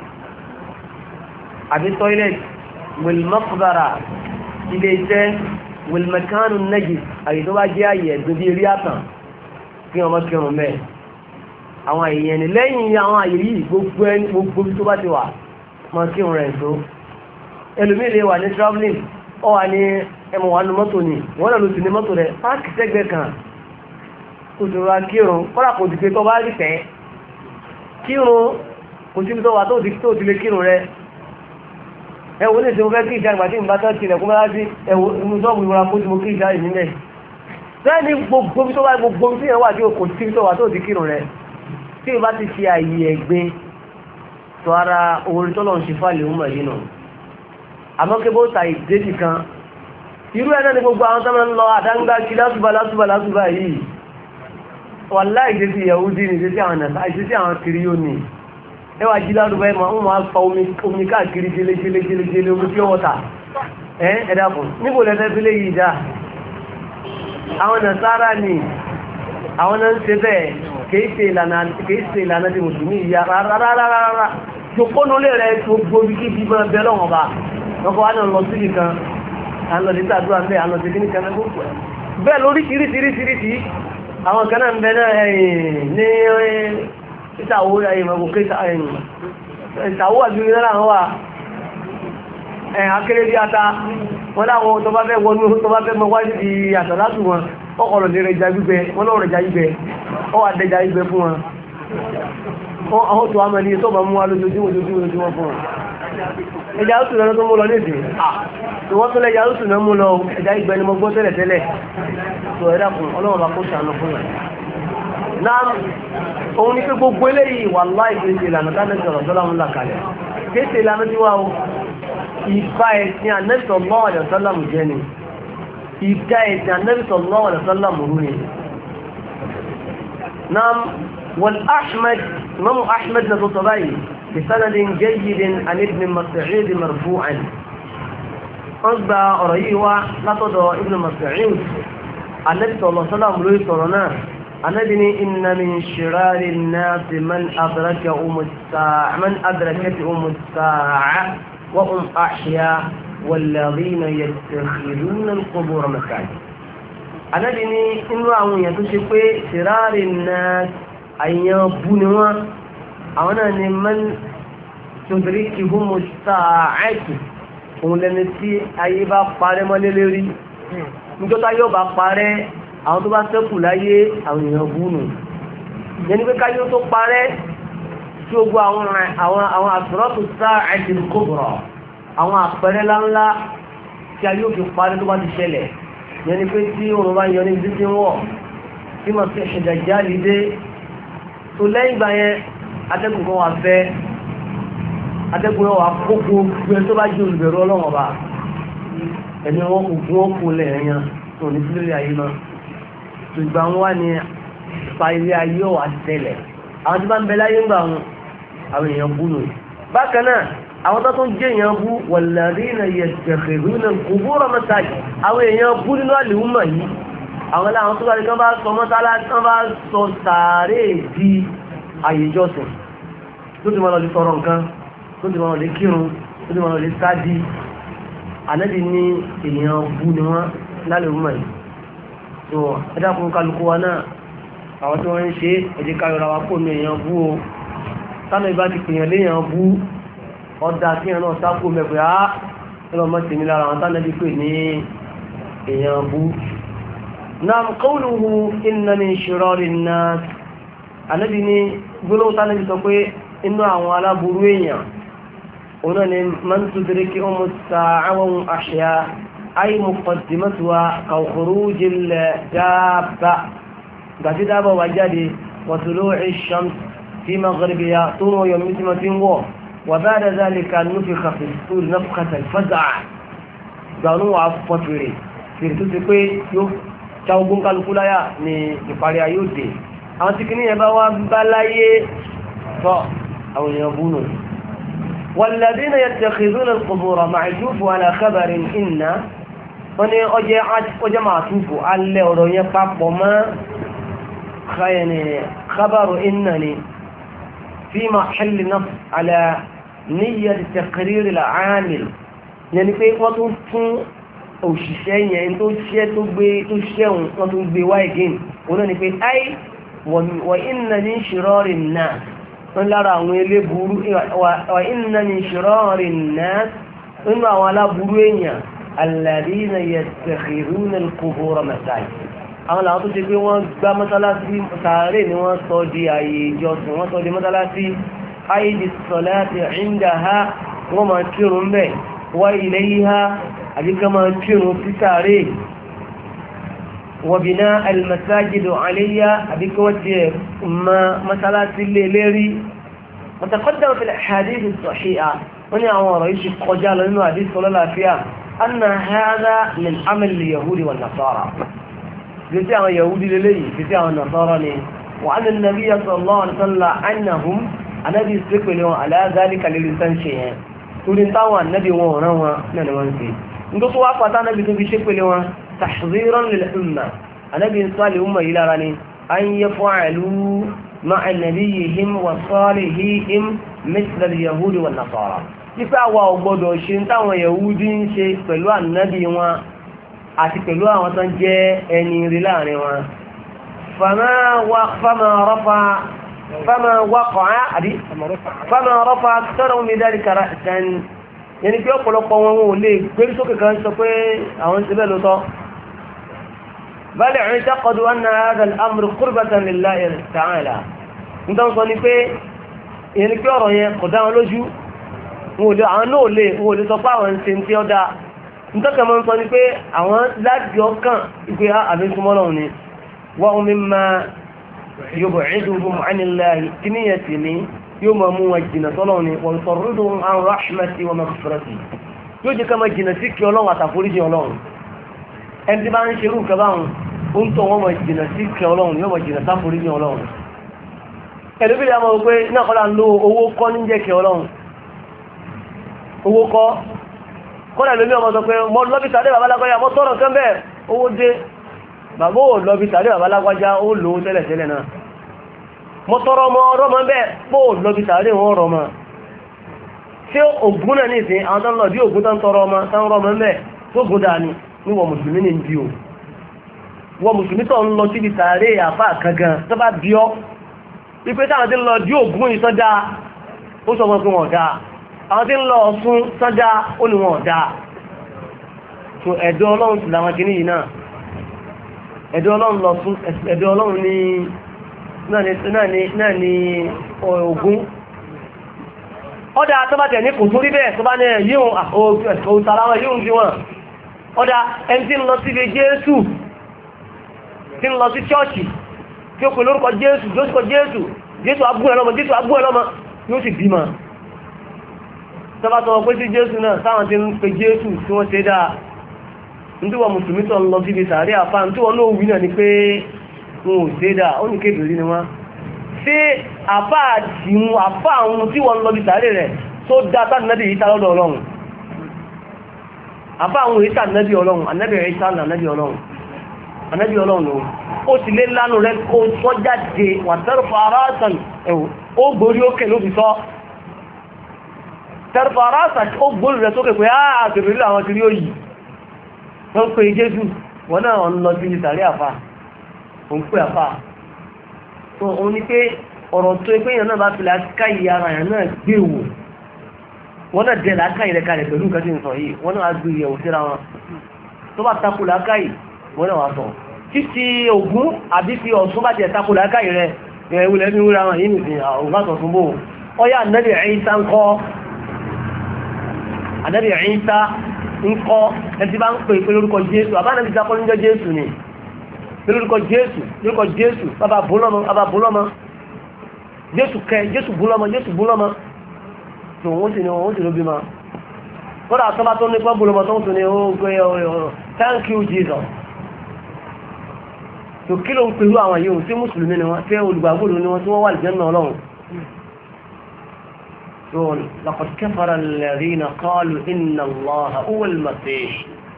àbí toilet wal-maqbara ilé iṣẹ́ wal-makanu najis àyè tó bá jẹ́ àyè ẹ̀dùn bí rí àtàn kí wọ́n mọ́ kírun mẹ́ àwọn àyè yẹn ni lẹ́yìn àwọn àyè yìí gbogbo tó bá ti wà mọ́ kírun rẹ̀ tó ẹlòmíì lè wà ní travelling ọ wà ní ẹmọ wà ní mọ́tò ni wọ́n lọ sí ní mọ́tò rẹ̀ páàkì sẹ́gbẹ̀ẹ́ kan kò tó ra kírun kọ́lá kò ti pé tó bá rí tẹ́ kírun kò sí tó wà tó ti lè kírun rẹ̀ ẹwọ ní ìsinmi fẹ́ kí ìjà ìgbà tí ìgbà tán ti rẹ̀kún bá sí ẹwọ inú sọ́ọ̀bù ìwọ̀n kó tí mo kí ìjà ìnílẹ̀ sẹ́ni gbogbo tó wà gbogbo tí yẹn wà tí kò sí tó wà tó ti kírun rẹ̀ tí ìbá ti fi àyè ẹ̀gbin tó ara orin tó lọ́n ṣe fàlẹ̀ òun mọ̀ yìí nù àmọ́ kí bó ta ìdéjì kan irú ẹ̀ náà ni gbogbo àwọn tó máa ń lọ àdáńgbá kí lásùbà yìí wàláhì ìdésí Yahudi ni ìdésí àwọn nàṣà ìdésí àwọn kiri yóò ní ẹwà jí ládùúgbà ẹmọ àwọn máa fa omi káàkiri jẹlẹjẹlẹjẹlẹ omi tí ó wọ́ta ẹ̀dàkùn níbo lẹ́fẹ́ fi lè yìí dá àwọn nàṣàrà ni àwọn náà ń ṣe bẹ́ẹ̀ kìí ṣe ìlànà tí mùsùlùmí ìyá rárá jòkónú lè rẹ gbogbo bí kí bímọ bẹ lọ́wọ́ bá lọ́kọ̀ wá náà lọ sí nìkan à ń lọ sí àdúrà ń bẹ à ń lọ sí kíní kan gbogbo ẹ̀ bẹ́ẹ̀ lórí kìrìtìrìtìrìtì àwọn kan náà ń bẹ náà ní ìtàwó ìmọ̀gbòkè ìtàwó àjúrí náà wọ́n wà akéré bí ata wọ́n láwọn tó bá fẹ́ wọnú tó bá fẹ́ mọ́ wájú di àtàlátù wọn ọkọ̀rọ̀ lè rẹja gbígbẹ wọ́n lọ́rọ̀ rẹja gbígbẹ ọ wà dẹja gbígbẹ fún wọn àwọn tó wá mọ̀ ní tó bá mú wa lójoojúmọ́ fún wọn ẹja òtù náà tó mú lọ nídìí wọ́n tó lẹ́ja òtù náà mú lọ ẹja gbígbẹ ni mo gbọ́ tẹ́lẹ̀ tó ẹ̀dá fún ọlọ́wọ́ bá kó ṣàánú fún wọn náà òun ní pé gbogbo eléyìí wallahi kéèsè ìlànà tánẹ́sì ọ̀rọ̀ tọ́lá ń là kalẹ̀ kéèsè ìlànà tí wá o ìbá ẹ̀sìn Ànábì sallallahu alaihi wasallam jẹ́ ni ìdá ẹ̀sìn Ànábì sallallahu alaihi wasallam rú ni náà wal Ahmad Imam Ahmad na tó sọ báyìí bi sanadin jayyidin an Ibn Mas'ud marfu'an wọ́n gba ọ̀rọ̀ yìí wá látọ̀dọ̀ Ibn Mas'ud Ànábì sallallahu alaihi wasallam lórí sọ̀rọ̀ náà أنبني إن من شرار الناس من أدركتهم الساعة وهم أحياء والذين يتخذون القبور مساجد أنبني إنه أمون يتشفي شرار الناس أن يبنوا أولا من تدركهم الساعة ولنسي أيبا قارم للري نجوتا يوبا قارم àwọn tó bá ṣẹ́kù láyé àwọn èèyàn búnù yẹni pé káyé tó parẹ́ tí ó gbọ́ àwọn àsọ̀rọ̀tù sáà ẹ̀dìn kóbọ̀rọ̀ àwọn àpẹẹrẹ láńlá tí a yóò fi parẹ́ tó bá ti ṣẹlẹ̀ yẹni pé tí òun bá yọ ní ibi tí wọ̀ tí mo fi ṣẹ̀dá jáde dé tó lẹ́yìn ìgbà yẹn atẹ́gùn kan wà fẹ́ atẹ́gùn yẹn wà kókó gbé tó bá jẹ́ olùbẹ̀rù ọlọ́wọ́n bá ẹni wọn kò gún ọkùn lẹ́yìn tó ní sílẹ̀ ayé náà ìgbà wọn wá ní pa ilé ayé ọ̀wà tẹ́lẹ̀ àwọn tí bá ń bẹ láyé ń gbà wọn àwọn èèyàn bú nù bákan náà àwọn tó tún jẹ́ èèyàn bú walladhina yattakhidhuna al-qubura masajid àwọn èèyàn bú nínú àlèhùnmọ̀ yìí àwọn láwọn tó bá rí kán bá sọ mọ́sálá kán bá sọ sàárè di àyè ìjọsìn tó ti máa lọ lè tọrọ nǹkan tó ti máa lọ lè kírun tó ti máa lọ lè sáàdì ànábì ní èèyàn bú ni wọ́n lálẹ́ òun mọ̀ tó ẹ̀dá fún kálukú wa náà àwọn tí wọ́n ń ṣe ẹ̀jẹ̀ káyọ̀ra wa kó ní èèyàn bú o tánà ìbá ti pèèyàn léèyàn bú ọ̀dà tí èèyàn náà sáko mẹ́fẹ́ á ẹlọ́mọ tèmi lára àwọn tánà bí pè ní èèyàn bú. nam qawluhu inna min shirari nnas ànábì ní gbólóhùn tánà bí sọ pé inú àwọn aláburú èèyàn òun náà ni man tudriki umu sa'awun ahya ay muqaddimatuha ka khurujil dabba gbàtí dábà wà jáde wa tulu'i shams fi maghribiha tó rọ yọ mímọ́ tí ń wọ̀ wa ba'da dhalika nufikha fi s-sur nafkhata al-faz'a gbàánú wà fọ́ fèrè tó ti pé yóò ta ogun kálukú láyà ní ìparí ayé òde àwọn tí kìíní yẹn bá wá bá láyé tọ́ àwọn èèyàn búnú. والذين يتخذون القبور معجوف على خبر إن wọ́n ní ọjọ́ máa túnfò alẹ́ ọ̀rọ̀ yẹn papọ̀ mọ́ خبر إنني في محل نص على نية تقرير العامل يعني pé wọ́n tún fún òṣìṣẹ́ yẹn tó ṣẹ́ tó ṣẹ́hùn wọ́n tún gbé wáyé gẹ́n wọ́n náà ni pé ay wa inna min shirari nnas wọ́n lára àwọn ilé burú wa inna min shirari nnas nínú àwọn aláburú èèyàn alladhina yattakhidhuna al-qubur masajid àwọn làwọn tó ṣe pé wọ́n gbá mọ́sálásí sàárè ni wọ́n sọ di ààyè ìjọsìn wọ́n sọ di mọ́sálásí aydi salati indaha wọ́n máa kírun bẹ́ẹ̀ wa ilayha àbíká máa kírun sí sàárè wa bina al-masajidu alayha àbíká wọ́n ti ma mọ́sálásí lé lérí وتقدم في الأحاديث الصحيحة وني أمر يشي قجال لأنه حديث صلى الله عليه وسلم أن هذا من عمل اليهود والنصارى جزاء يهودي للي جزاء النصارى وعن النبي صلى الله عليه وسلم أنهم النبي استقبلوا على ذلك للإنسان شيئا تقولين طوى النبي ونوى ننوانسي نقصوا وعفة النبي تبشقلوا تحذيرا للأمة النبي صلى الله عليه وسلم أن يفعلوا مع نبيهم وصالحهم مثل اليهود والنصارى nípa àwa ò gbọdọ̀ ṣe ń táwọn Yahudi ń ṣe pẹ̀lú ànábì wọn àti pẹ̀lú àwọn tó ń jẹ́ ẹni rí láàrin wọn fama rafa akthara min dhalika ra'san yẹni pé ọ̀pọ̀lọpọ̀ wọn ò lè gbérí sókè kan sọ pé àwọn ti bẹ́ẹ̀ lótọ́ bal i'taqadu anna hadha al-amr qurbatan lillahi ta'ala nítorí sọ ni pé yẹni pé ọ̀rọ̀ yẹn kò dá wọn lójú àwọn náà lè wọ́n lè sọ pé àwọn ṣe tí ó dá nítọ́kẹ̀ mọ́ ń sọ ní pé àwọn láti ọkàn ìpé àbí súnmọ́ náà ni wọ́n mímá yóò ìdúrún àníláàrí kí ní yẹ sí ní yóò máa mú wọn jìnà sọ́lọ́ ni wọ́n sọ rúdùn àwọn rahmati wọn mafirati yóò jẹ́ ká máa jìnà sí kí ọlọ́run àtàforíjì ọlọ́run ẹni tí bá ń ṣerú nǹkan báwọn ó ń tọ́ wọn máa jìnà sí kí ọlọ́run yóò máa jìnà sáforíjì ọlọ́run ẹ̀lú bí i àmọ́ pé náà kọ́lá ń lo owó kọ́ ní jẹ́ kí ọlọ́run owó kọ́ kọ́nà lórí ọmọ sọ pé mọ́ lọ́bí tàbí babalágbájá mọ́ tọ́rọ kẹ́ bẹ́ẹ̀ owó dé bàbá ò lọ́bí tàbí babalágbájá ó lòó tẹ́lẹ̀tẹ́lẹ̀ náà mọ́ tọ́rọ ọmọ ọrọ́mọ bẹ́ẹ̀ pó lọ́bí tàbí wọ́n rọmọ tí ògùn náà ní ìsìn àwọn tán lọ bí ògùn tán tọrọ ọmọ tán rọmọ bẹ́ẹ̀ tó gùn dáa ni ní wọ mùsùlùmí ní bí o wọ mùsùlùmí tó ń lọ síbi tààrí àfà kankan tó bá bí ọ wípé táwọn ti ń lọ bí ògùn ìsọdá ó sọ wọn pé wọn dáa àwọn tí ń lọ ọ̀sún sọ́já olùwọ̀n ọ̀dá so ẹ̀dọ́ ọlọ́run ti làwọn kìíní yìí náà ẹ̀dọ́ ọlọ́run lọ fún ẹ̀dọ́ ọlọ́run ní náà ní Ògún ọdá tó bá tẹ̀ ní kò tó rí bẹ́ẹ̀ tó bá ní yíò òtàláwọ̀ yíò fi wọ́n ọdá ẹni tí ń lọ sí ibi Jésù tí ń lọ sí ṣọ́ọ̀ṣì tí ó pè lórúkọ Jésù agbúrẹ́lọ́mọ yóò sì bímọ tọ́bá tọ́wọ́ pé sí Jésù náà sáwọn tí ń pe Jésù tí wọ́n ṣe dáa ní wọ́n mùsùlùmí tọ́ lọ síbi sàárè àfá tí wọ́n náà wí náà ni pé wọn ò ṣe dáa ó ní kébìrì ni wọ́n ṣé àfá àwọn tí wọ́n lọ bí sàárè rẹ̀ tó dá sánàbì yìí tá lọ́dọ̀ Ọlọ́run àfá àwọn èyí sánàbì Ọlọ́run ànábì rẹ̀ sánà ànábì Ọlọ́run ó sì lé lánàá rẹ̀ kó sọ jáde wà tẹ́rù farásàn ó gborí ókè ló fi sọ tẹ́rfàrásà ó gbóòrò rẹ̀ sókè pé ààtìrí àwọn tí rí ó yìí wọ́n pè Jésù wọ́n náà ń lọ sí ìtàrí àfà òun pé àfà tó òun ni pé ọ̀rọ̀ tó ẹgbẹ́ èèyàn náà bá fi làákàyè ara èèyàn náà gbé wò wọ́n náà dẹ̀ làákàyè rẹ̀ kalẹ̀ pẹ̀lú nǹkan tí ń sọ yìí wọ́n náà gbé ìyẹ̀wò síra wọn tó bá takò làákàyè wọ́n náà wà sọ títí Ògún àbí fi Ọ̀ṣun bá jẹ́ takò làákàyè rẹ̀ ìwúlẹ̀ ní wúra wọn yìí nìsín ògbàtọ̀ fún bò ọyá Ànábì Ìsá ń kọ́ Ànábì Ìsá ń kọ́ ẹtí bá ń pè pé lórúkọ Jésù àbánàbí Ìsá kọ́ níjọ́ Jésù ni lórúkọ Jésù bàbá bólọ́mọ Jésù kẹ Jésù bólọ́mọ tó wọ́n sì ní wọ́n sì ló bí ma kọ́dà tọ́bá tó nípa bólọ́mọ tó ń tún ní ó gbé ọ̀rọ̀ thank you Jesus tó kí ló ń pẹ̀lú àwọn yìí tí mùsùlùmí ni wọ́n tí olùgbàgbọ́dọ̀ ni wọ́n tí wọ́n wà lìjẹ́ náà lọ́wọ́ tó laqad kafara alladhina qalu inna Allaha huwa al-masih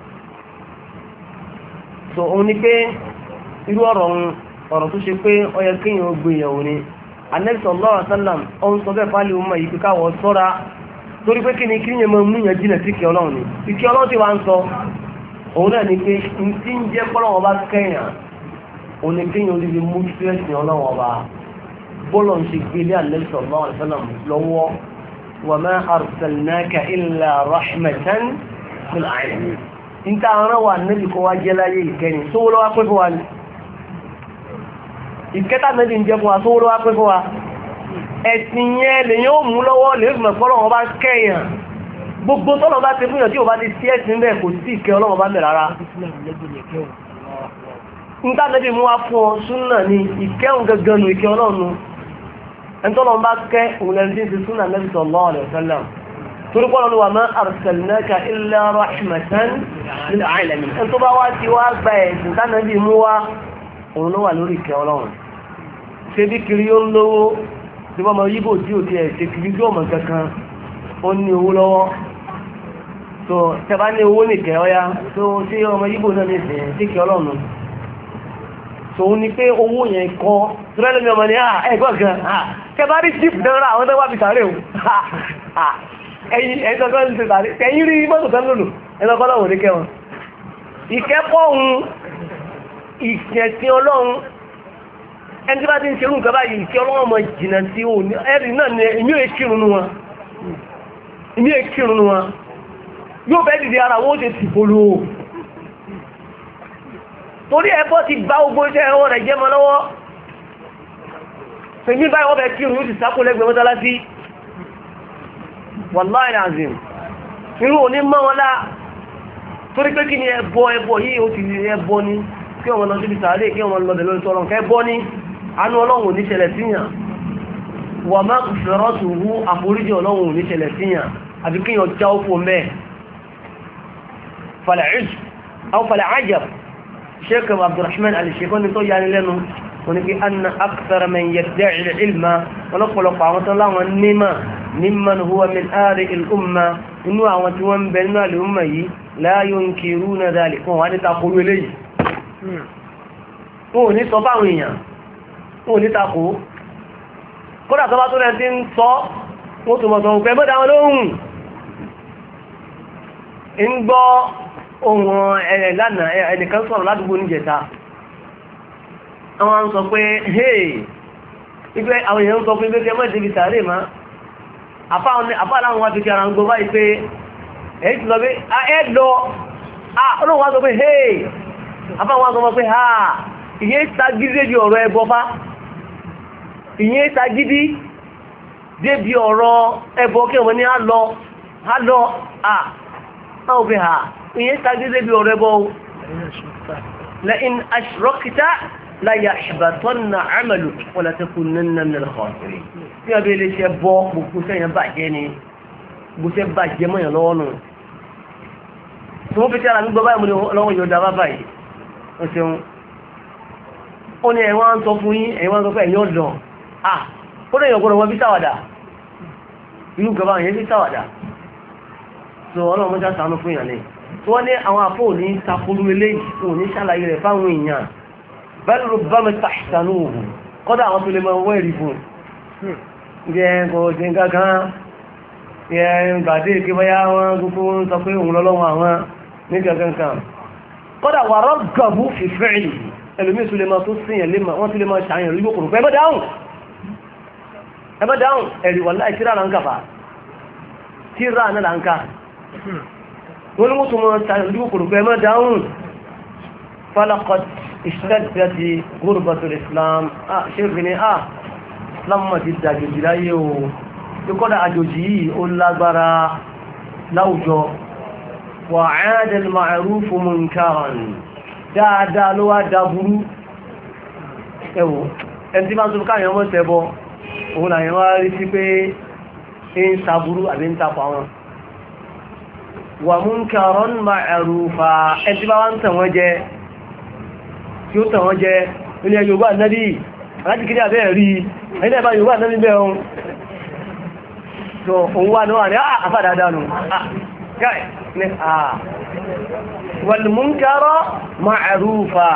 tó ó ní pé irú ọ̀rọ̀ tó ṣe pé ó yẹ kéèyàn gbìyànjú ni Ànábì sallallahu alaihi wasallam ó ń sọ bẹ́ẹ̀ fálẹ̀ ọmọ yìí pé káwọ́ sọ́ra torí pé kí ni kí yẹn máa mú yẹn jìnà sí ìkẹ́ Ọlọ́run ni ìkẹ́ Ọlọ́run ti wá ń sọ òun náà ni pé n tí ń jẹ́ pọ́lọ́wọ́ bá kẹ́yàn òun ni kéèyàn ó lè mú sí ẹ̀sìn Ọlọ́run ọba bọ́lọ̀ ń ṣe gbélé Ànábì sallallahu alaihi wasallam lọ́wọ́ wa ma arsalnaka illa rahmatan lil alamin níta àwọn wà níbi kó wá jẹ́ láyé ìkẹ́ni sówó lọ́wọ́ pé fún wa ni ìkẹta méjì ń jẹ fún wa sówó lọ́wọ́ pé fún wa ẹ̀sìn yẹn lèyàn ó mú lọ́wọ́ lè fún ẹ̀kọ́ lọ́wọ́ bá kẹ́yàn gbogbo tọ́lọ̀ bá ti fún yàn tí ò bá ti sí ẹ̀sìn bẹ́ẹ̀ kò sí ìkẹ́ ọlọ́wọ́ bá mẹ́ rárá níta méjì mú wa fún ọ súnà ni ìkẹ́hùn gẹ́gẹ́ nu ìkẹ́ ọlọ́run ẹni tọ́lọ̀ bá kẹ́ òun lẹ́ni tí ń ti súnà Nabi sallallahu alaihi wasallam torí pọ́lọ́ ni wa ma arsalnaka illa rahmatan lil alamin ẹni tó bá wá ti wá gba ẹ̀sìn tánàbí mú wá òun ló wà lórí ìkẹ́ ọlọ́run ṣe bí kiri ó ń lówó tí wọ́n mọ yíbò tí ò ti ẹ̀ ṣe kiri tí ó mọ̀ kankan ó ní owó lọ́wọ́ tó tẹbá ní owó nìkẹ́ ọya tó tí ọmọ yíbò náà ní ìsìn tí kẹ́ ọlọ́run tó ní pé owó yẹn kọ́ tó rẹ́ lómi ọmọ ní ẹgbọ́n gan tẹbá rí jíp náírà àwọn tẹ́wà fi sàárè o ẹ̀yìn tọ́kọ́ ń ṣe sàárè ẹ̀yìn rí mọ́tò kan lòlò ẹ̀tọ́kọ́ lọ́wọ́ ní kẹwọn ìkẹ́kọ̀ọ́ ohun ìkẹ̀sìn ọlọ́run ẹni tí bá ti ń ṣerú nǹkan báyìí ìkẹ́ ọlọ́run mọ̀ jìnà sí òní ẹ̀rì náà ni èmi ò kírun nu wọn yóò bẹ́ẹ̀ dìde ara wọ́n ṣe ti polo torí ẹ̀bọ́ ti gbá ogbó iṣẹ́ ẹ̀wọ̀n rẹ̀ jẹ́ mọ́ lọ́wọ́ pèmí báyìí wọ́n bẹ̀ kírun yóò ti sákò lẹ́gbẹ̀ẹ́ mọ́sálásí wàláhì azim irú òní mọ́ wọn lá torí pé kí ni ẹbọ yìí ó ti ẹbọ ni kí wọ́n lọ sí ibi sàárè kí wọ́n lọ bẹ̀ lórí tọ́lọ̀ kẹ́ bọ́ ní anú ọlọ́run ní ṣẹlẹ̀ síyàn wà má fẹ̀rọ̀ tó wú àforíjì ọlọ́run ní ṣẹlẹ̀ síyàn àbí kí yàn já ó fò mẹ́ falẹ̀ ajab sheikh abdurrahman al-sheikh ní tó yani lẹ́nu wọn ni pé anna akthara man yadda'i al-ilma ọlọ́pọ̀lọpọ̀ àwọn tó láwọn nímà mimman huwa min ari al-umma inú àwọn tí wọ́n ń bẹ nínú al-umma yìí la yunkiruna dhalik fún wọn ní takoro eléyìí wọn ò ní sọ fáwọn èèyàn wọn ò ní takò kódà tó bá tó rẹ̀ tí ń sọ wọ́n tó mọ̀ sọ pé mọ́dá wọn lóhùn ń gbọ́ ohun ẹ̀rẹ̀ lánàá ẹnìkan sọ̀rọ̀ ládùúgbò níjẹta àwọn sọ pé hey ipé àwọn èèyàn sọ pé gbé mọ́ ìdíbi sàárè má àfá láwọn wá fi kí ara ń gbọ́ báyìí pé èyí ti lọ pé ẹ lọ olóhùn wá sọ pé hey àfá wọn sọ pé ha ìyẹn ìtagídé bí ọ̀rọ̀ ẹbọ bá ìyẹn ìtagídí débi ọ̀rọ̀ ẹbọ kí ọmọ ní á lọ òbí ha ìyẹn ìtagídé bí ọ̀rọ̀ ẹbọ la'in ashrakta la yahbatanna 'amaluka wa la takunanna min al-khasirin tí a bẹ́ lè ṣe bọ́ gbogbo sẹ́yìn bàjẹ́ ni gbogbo sẹ́ bàjẹ́ mọ́yàn lọ́wọ́ nù tí wọ́n fi tí ara ní gbọ́ báyìí mú lọ́wọ́ yóò dá bá báyìí ó ṣeun ó ní ẹ̀wọ́n sọ fún yín ẹ̀wọ́n sọ pé ẹ̀yọ́ lọ ó lè yọ̀gbọ́n wọn bí sáwàdà inú gaba yẹn bí sáwàdà so ọlọ́run mọ́já sànú fún ìyàn ní tí wọ́n ní àwọn àpò ní takuru eléyìí tó ní ṣàlàyé rẹ̀ fáwọn èèyàn bal rubbama tahsanuhu kọ́dà àwọn tó lè mọ owó ẹ̀rí fún jẹ́ kò jẹ́ kankan gbàdé kí bọ́yá wọn gbogbo ń sọ pé òun lọ́lọ́wọ́ àwọn ní kankan kódà wà rọ́gàbù fi fi'li ẹlòmí ìsúlé máa tó síyàn lé wọ́n tún lè máa ṣàyàn lójú kòrò pé ẹbẹ́ dáhùn ẹ̀rì wà láì tíra láǹkà fà tíra náà láǹkà wọ́n ní wọ́n tún máa ṣàyàn lójú kòrò pé ẹbẹ́ dáhùn falaqad ishtaddat ghurbatul islam ṣe fi ní islam mọ̀ ti dàjòjì láyé o tí kọ́dà àjòjì yìí ó lágbára láwùjọ wà 'ada al-ma'rufu munkaran dáadáa ló wá dáburú ẹwò ẹni tí máa ń tó káàyàn mọ́ tẹ́bọ òun làyàn wá rí sí pé ń sàbúrú àbí ń tapọ̀ àwọn wà munkaran ma'rufa ẹni tí bá wá ń tàn wọ́n jẹ tí ó tàn wọ́n jẹ ilé Yorùbá nábì aláti kiri àbẹ́ rí ẹni ẹ̀bá Yorùbá nábì bẹ́ ohun tó òun wà náà ní àfàdáadáa nù gáì ní wàlmúnkárọ̀ ma'arufa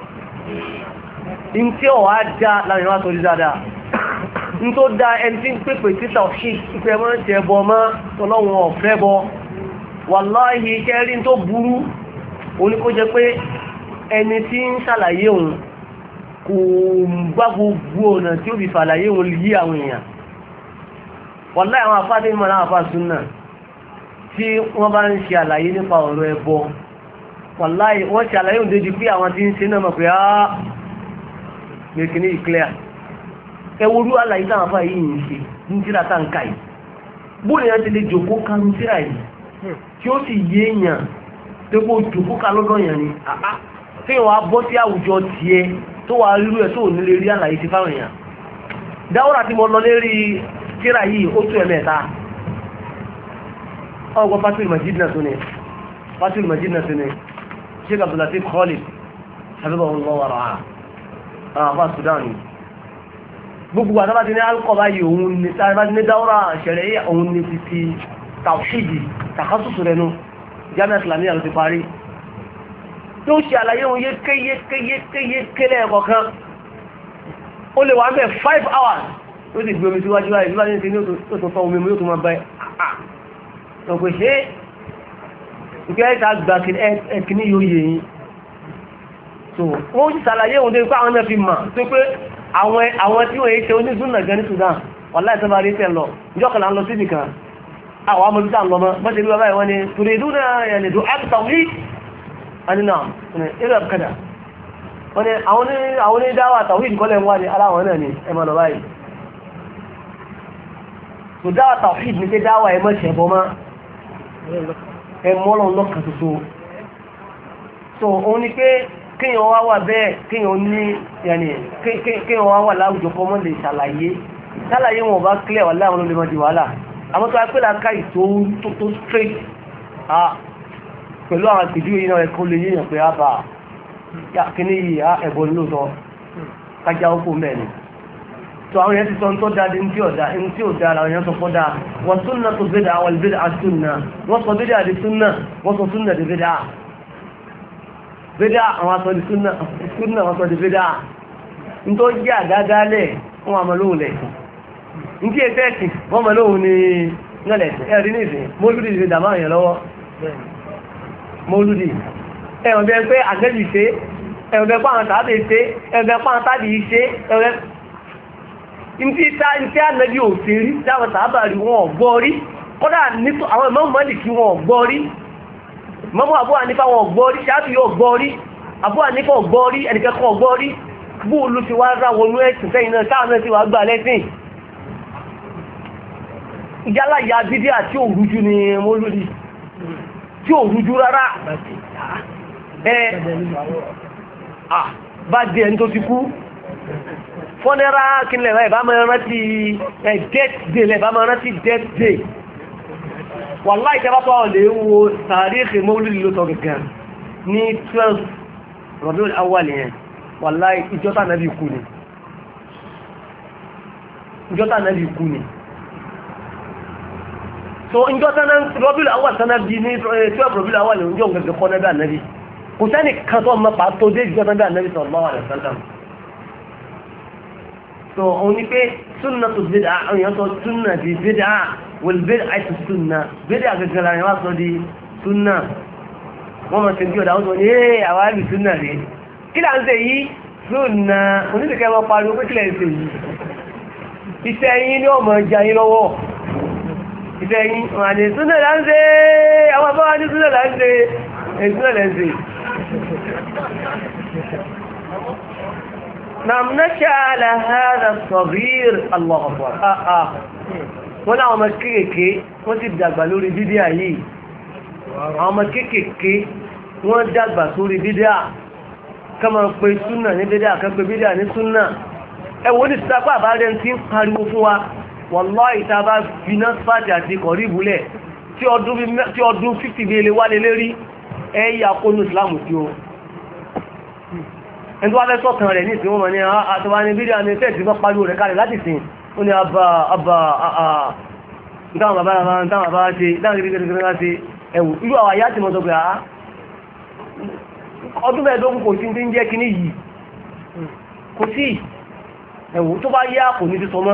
in tí ó wá dá láàrin wá tó rí dáadáa in tó dá ẹni tí ń pèpè títà ṣí ìpẹ́ mọ́ jẹ bọ mọ́ tọ́lọ́wọ́n ọ̀fẹ́ bọ wàláhì kẹrin tó burú òní kó jẹ pé ẹni tí ń ṣàlàyé òun kò gbá gbogbo ọ̀nà tí ó fi fàlàyé òun yí àwọn èèyàn wàláhì àwọn afá tí mọ́ náà afá súnnà tí wọ́n bá ń ṣe àlàyé nípa ọ̀rọ̀ ẹbọ wàláhì wọ́n ṣe àlàyé òun dédé pé àwọn tí ń ṣe náà mọ̀ pé mẹ́kìní ìclear ẹwúrú àlàyé táwọn afá yìí ń ṣe ní tíra tá ń ká yìí bóòlù yẹn ti lè jòkó kanu tíra yìí tí ó sì yé èèyàn tó kó jòkó ká lọ́dọ̀ yẹn ni tí wọ́n á bọ́ sí àwùjọ tiẹ̀ tó wà rírú ẹ̀ tó ní lè rí àlàyé ti fáwọn èèyàn dáwọ́rà tí mo lọ lérí tíra yìí ó tó ẹ̀mẹ́ta ọgbọ́n Fatul Majid náà tó ní Fatul Majid náà tó ní Sheikh Abdul Latif Khalid habibahullah wa ra'ah àfà Sudan ni gbogbo àtàbà ti ní alkọ̀bá yìí òun ní sáàbá ní dáwọ́rà ṣẹ̀rẹ̀ òun ní títí tàwṣídì takásùsù rẹ̀ nú Jami'a Islamiyya ló ti parí tó ṣe àlàyé òun yékéyékéyékélẹ̀ ẹ̀kọ̀kan ó lè wà ń bẹ̀ 5 hours ó sì gbé omi síwájú wáyé nígbà ní ó tó tọ́ omi yóò tó máa bá ọ̀pẹ̀ ṣe ìpẹ́ ẹ̀ta gbà ẹ̀kìní yóò yẹ yìí so wọ́n sì sàlàyé òun tó pé àwọn náà fi mà tó pé àwọn tí wọ́n yé ṣe onísúnnà gan ní Sudan wàláhì ìtọ́bà rí tẹ́ lọ ìjọ́kànlá ń lọ sí nìkan àwọn amọ̀lútà ń lọ mọ́ bọ́ ṣe rí bàbá ìwọ́n ni turiduna yani du'at tawhid anina ẹ̀rọ kẹ́dà wọ́n ni àwọn onídáwà tawhid kọ́lẹ̀ ń wá ní aláwọn náà ni ẹmọ lọ báyìí so dáwà tawhid ní pé dáwà ẹmọ́ ṣẹ̀bọ́ mọ́ ẹmọ́ lọ́n lọ́kàn tuntun so òun ni pé kíyàn wá wà bẹ́ẹ̀ kíyàn ní yàní kíyàn wá wà láwùjọ kọ́ mọ́ lè ṣàlàyé wọn bá clear wà láwọn olè mọ́ di wàhálà àwọn tó apẹ́lá káì tó straight pẹ̀lú àwọn ìpìjú yìí náà ẹ̀kọ́ lè yíyàn pé á bá kíní yìí ẹ̀bọ̀n lóòtọ́ kájá ókò mẹ́rin tó àwọn èèyàn ti sọ tó dáadé ní tí ò dáa àwọn èèyàn sọ fọ́ dáa wọ́n súnnà tó bídà àwọn ìbídà àtúnnà wọ́n sọ bídà àdì súnnà wọ́n sọ súnnà dì bídà bídà àwọn asọ dì súnnà wọ́n sọ dì bídà ní tó jẹ́ àgádálẹ̀ fún àmàlóhùn lẹ̀ ní tí ètẹ́ ẹ̀sìn wọ́n màlóhùn ní nọ́lẹ̀sìn ẹ̀rí ní ìsìn mọ́lúdì ìrìn dàmà èèyàn lọ́wọ́ mọ́lúdì ẹ̀wọ̀n bẹ́ẹ̀ pé àgẹ́lì ṣe ẹ̀wọ̀n bẹ́ẹ̀ pàwọn tàbí ṣe ẹ̀wọ̀n bẹ́ẹ̀ pàwọn tàbí ṣe ẹ̀wọ̀n tí ànàbí ò ṣe rí táwọn tàbí rí wọn gbọ́ rí kọ́dà nítò àwọn Imam Málíkì wọn gbọ́ rí mọ́mọ́ Abu Hanifa wọn gbọ́ rí Ṣáfì yóò gbọ́ rí Abu Hanifa gbọ́ rí ẹnìkẹ́kọ́ gbọ́ rí bóòlù ti wá ráwọnú ẹ̀sìn sẹ́yìn náà táwọn náà ti wá gbà lẹ́sìn ìjálá ìyá bídí àti òrújú ni mọ́lúdì tí òrújú rárá bá dé ẹni tó ti kú fọ́nẹ́rá kílẹ̀ rẹ̀ bá máa rántí death day lẹ̀ bá máa rántí death day wàláhì ìjọba tó lè wo tàríkì mọ́lúdì ló sọ gẹ̀gẹ̀ ní 12 Rabiul Awwal yẹn wàláhì ìjọ́ta náà bí kú ni so ìjọ́ta náà Rabiul Awwal tánà bí ní 12 Rabiul Awwal ní ìjọ́ gẹ̀gẹ̀ kọ́ náà bí ànábì kò sẹ́ni kan tó mọ́ pàtó dé ìjọ́ta bí ànábì sallallahu alaihi wasallam so òun ni pé súnnà tó bídà àwọn èèyàn sọ súnnà di bídà wal bid'atu súnnà bídà gẹ́gẹ́ la wá sọ di súnnà wọ́n mọ̀ sí ní ọ̀dà wọ́n sọ ní àwọn alùsùnà rẹ̀ kí là ń ṣe yìí lónà oníṣẹ́kẹ́ wọn pariwo pé kí lẹ́ ń ṣe yìí iṣẹ́ yín ní ọmọ ìjà yín lọ́wọ́ iṣẹ́ yín wọn àti súnà là ń ṣe àwọn abáwá ní súnà là ń ṣe súnà là ń ṣe. nàmúnáṣà àlàhàrà sọ̀rìr Allahu Akbar wọ́n láwọn ọmọ kéèkéé wọ́n ti dàgbà lórí bídíà yìí àwọn ọmọ kéèkéé wọ́n dàgbà sórí bídíà kama pe súnà ní bídíà kan pe bídíà ní súnà ẹwọ́n ní sítápá àbárẹ́ tí ń pariwo fún wa wallahi ìta bá finá fàtí àti kọ̀rí ìbúlẹ̀ tí ọdún 50 bí ilé wálé lérí ẹ̀yà kónú ìsìlámù tí ó ẹni tó wá fẹ́ sọ́kàn rẹ̀ ní ìsìn wọn ní àtọwà ní bídíà ní fẹ́ẹ̀sì bá pariwo rẹ̀ kalẹ̀ láti sìn ó ní àbá ìtàwọn bàbá ṣe dáàgìrìgìrìgìrì ṣe ẹ̀wù irú àwọn àyá tí mo sọ pé ọdún mẹ́ẹ̀dógún kò sí ti ń jẹ́ kíní yìí kò sí ẹ̀wù tó bá yá kò ní ti sọmọ́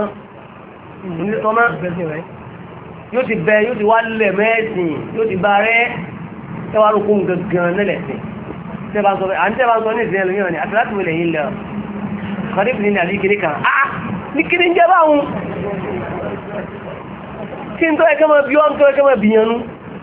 yóò ti bẹ yóò ti wá lẹ̀ mẹ́ẹ̀sìn yóò ti bá rẹ́ ẹwà lókó gangan nílẹ̀sìn tẹ́bà sọ ní ìsìn ẹlòmíràn ni àti láti wọlé yìí lọ kọ́débìnrin ní àbí kiri kan ní kiri ń jẹ́ báhùn tí ń tọ́ ẹkẹ́ mọ́ bí wọ́n tó ẹkẹ́ mọ́ bìyànú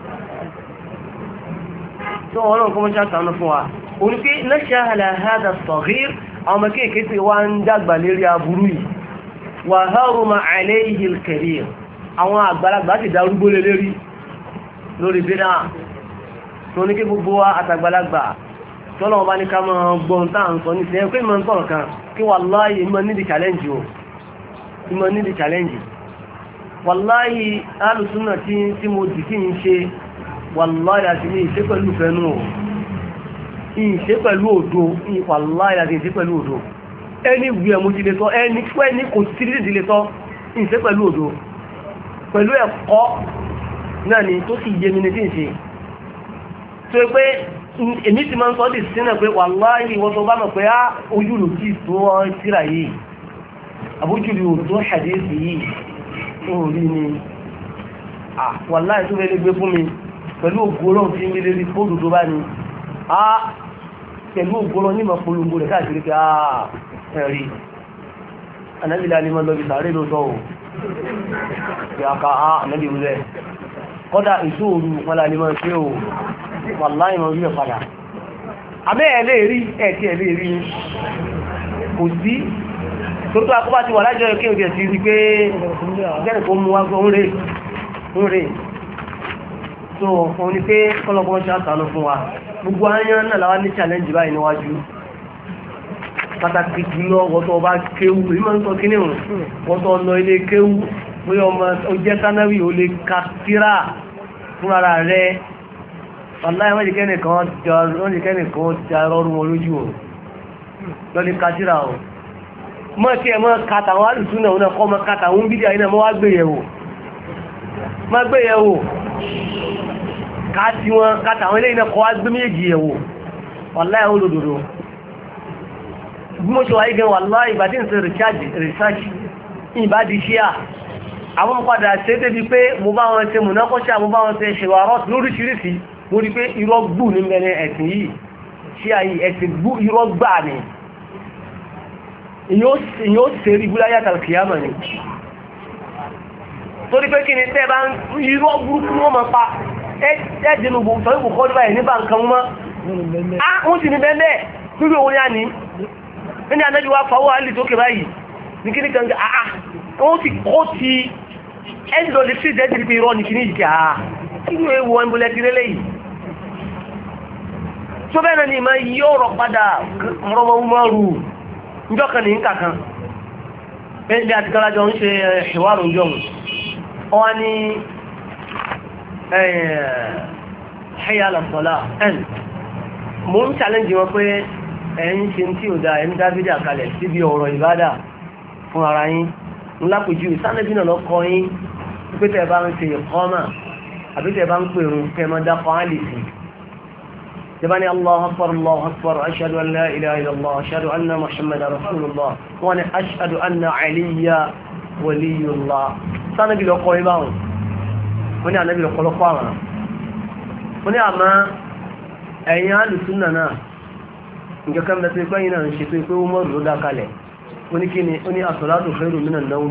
tó wọ́n náà kọ́mọ́ ṣàtàánú fún wa oníké lẹ́ṣẹ́ àlàáhádà sọ̀gír àwọn ọmọ kéèkéé tí wá ń dàgbà lérí aburú yìí wà hárùmà àìlẹ́yìí kẹrì àwọn àgbàlagbà ti darúgbó lérí lórí bídá tó ní kí gbogbo wa àtàgbàlagbà tọ́lọ̀ ọba ní ká mọ́ gbọ́n tá à ń sọ ní ìsìn ẹ̀kọ́ ìmọ̀ ń tọ̀rọ̀ kan kí wàláhì ìmọ̀ nídi challenge o ìmọ̀ nídi challenge wàláhì alùsùnà tí mo dì kí n ṣe wàláhì àti ní ìṣe pẹ̀lú fẹ́nu o ìṣe pẹ̀lú òdo wàláhì àti ìṣe pẹ̀lú òdo ẹni wù ẹ̀ mo ti lè sọ ẹni fún ẹni kò sí dídì lè sọ ìṣe pẹ̀lú òdo pẹ̀lú ẹ̀kọ́ náà ni tó sì yé mi ní tí ń ṣe tó pé èmi ti máa ń sọ́ dì sínú pé wàláhì wọ́n tó bá mọ̀ pé ojú lò tí tó síra yìí àbójú lò tó hadisi yìí orí ni wàláhì tó fẹ́ lé gbé fún mi pẹ̀lú ògbóró tí mi lè rí fóòdù tó bá ní pẹ̀lú ògbóró ní ma polongo rẹ̀ káàkiri pé ẹ̀rí anábìlá ni wọ́n lọ bí sàárè lóòtọ́ ò pé aka anábì wúlẹ̀ kọ́dà ìṣòro wọn la ní mọ́ sí ò wàláhì mọ́ wílẹ̀ padà àmẹ́ ẹ̀ lè rí ẹ̀tí ẹ̀ lè rí kò sí tó tó akọ́bá ti wà lájọ́ ẹ̀kẹ́ òjẹ̀ sí rí pé gẹ́rẹ̀ kó mú wá gbọ́ ń rè so òun ni pé kọ́lọ́kọ́ ṣe àtàlọ́ fún wa gbogbo ayán náà láwá ní challenge báyìí níwájú pàtàkì jùlọ wọ́tọ̀ ọba kéwú èyí máa ń sọ kí ní òun wọ́tọ̀ lọ ilé kéwú pé ọmọ ojẹ́ sánáwì ó lè ka tírà fún ara rẹ̀ ọ̀láì wọ́n jẹ́ kẹ́nìkan jà rọrùn wọn lójú o lọ́lẹ̀ ka tírà o mọ́ tí ẹ mọ́ kàtàwọn àrùsùn náà kọ́ mọ́ kàtàwọn bídíà iná mọ́ wá gbéyẹ̀wò káàtí wọn kátàwọn ilé iná kọ́ wá gbé méjì ẹ̀wò wàláhì olódòdó bí mo ṣe wáyé gan wàláhì ìbàdí ń ṣe research ìbàdí ṣíà àwọn padà ṣe débi pé mo bá wọn ṣe mùnákọ́ṣà mo bá wọn ṣe ṣèwárọ́ lóríṣiríṣi mo rí pé irọ́ gbù ní mẹ́rin ẹ̀sìn yìí ṣíà yìí ẹ̀sìn gbù irọ́ gbà ní ìyó ṣe rí gúláyà tàbíyàmọ̀ ni torí pé kí ni tẹ́ bá ń irọ́ burúkú wọn máa pa ẹ́dínú sọ́yí kò kọ́ níbàyẹ̀ níbà nǹkan mọ́ wọ́n sì ní bẹ́ẹ̀ lórí owó yá ní ẹni anájú wá fàwọ́ alì tó kè báyìí ní kí ní kan gẹ́ wọ́n sì kó ti ẹ́dínú lè fi ìdẹ́dì pé irọ́ ní kí ní ìjà kí ní ewu ẹmbulẹ̀ ti rẹ́lẹ̀ yìí tó bẹ́ẹ̀ náà ni ìmọ̀ yóò rọ padà rọmọ umaru njọ́ kan ní nǹkan ẹni àti kálájọ ń ṣe ìwárùn jọ wọ́n ní hayya ala salah mo ń challenge wọn pé ẹ̀yin ṣe tí ò dáa ẹni dábídì àkalẹ̀ síbi ọ̀rọ̀ ìbádà fún ara yín ńlápẹ̀jú ìsánẹ́bí náà lọ́kọ́ yín pé tẹ́ bá ń ṣe ìkọ́mà àbí tẹ́ bá ń pèrún kẹmọ́ dákọ̀ álìsì tẹ́bá ní Allahu akbar ashhadu an la ilaha illallah ashhadu anna muhammadan rasulullah wọ́n ni ashhadu anna aliyya waliyullah sánẹ́bí lọ́kọ́ yín báwọn wọ́n ní ànábì ọ̀pọ̀lọpọ̀ àwọn wọ́n ní àmá ẹ̀yin alùsùnà náà nǹkan kan bẹ́ẹ̀ pé yín náà ń ṣe tó pé ó mọ̀rù ló dá kalẹ̀ ó ní kí ni ó ní as-salatu khairun minan nawm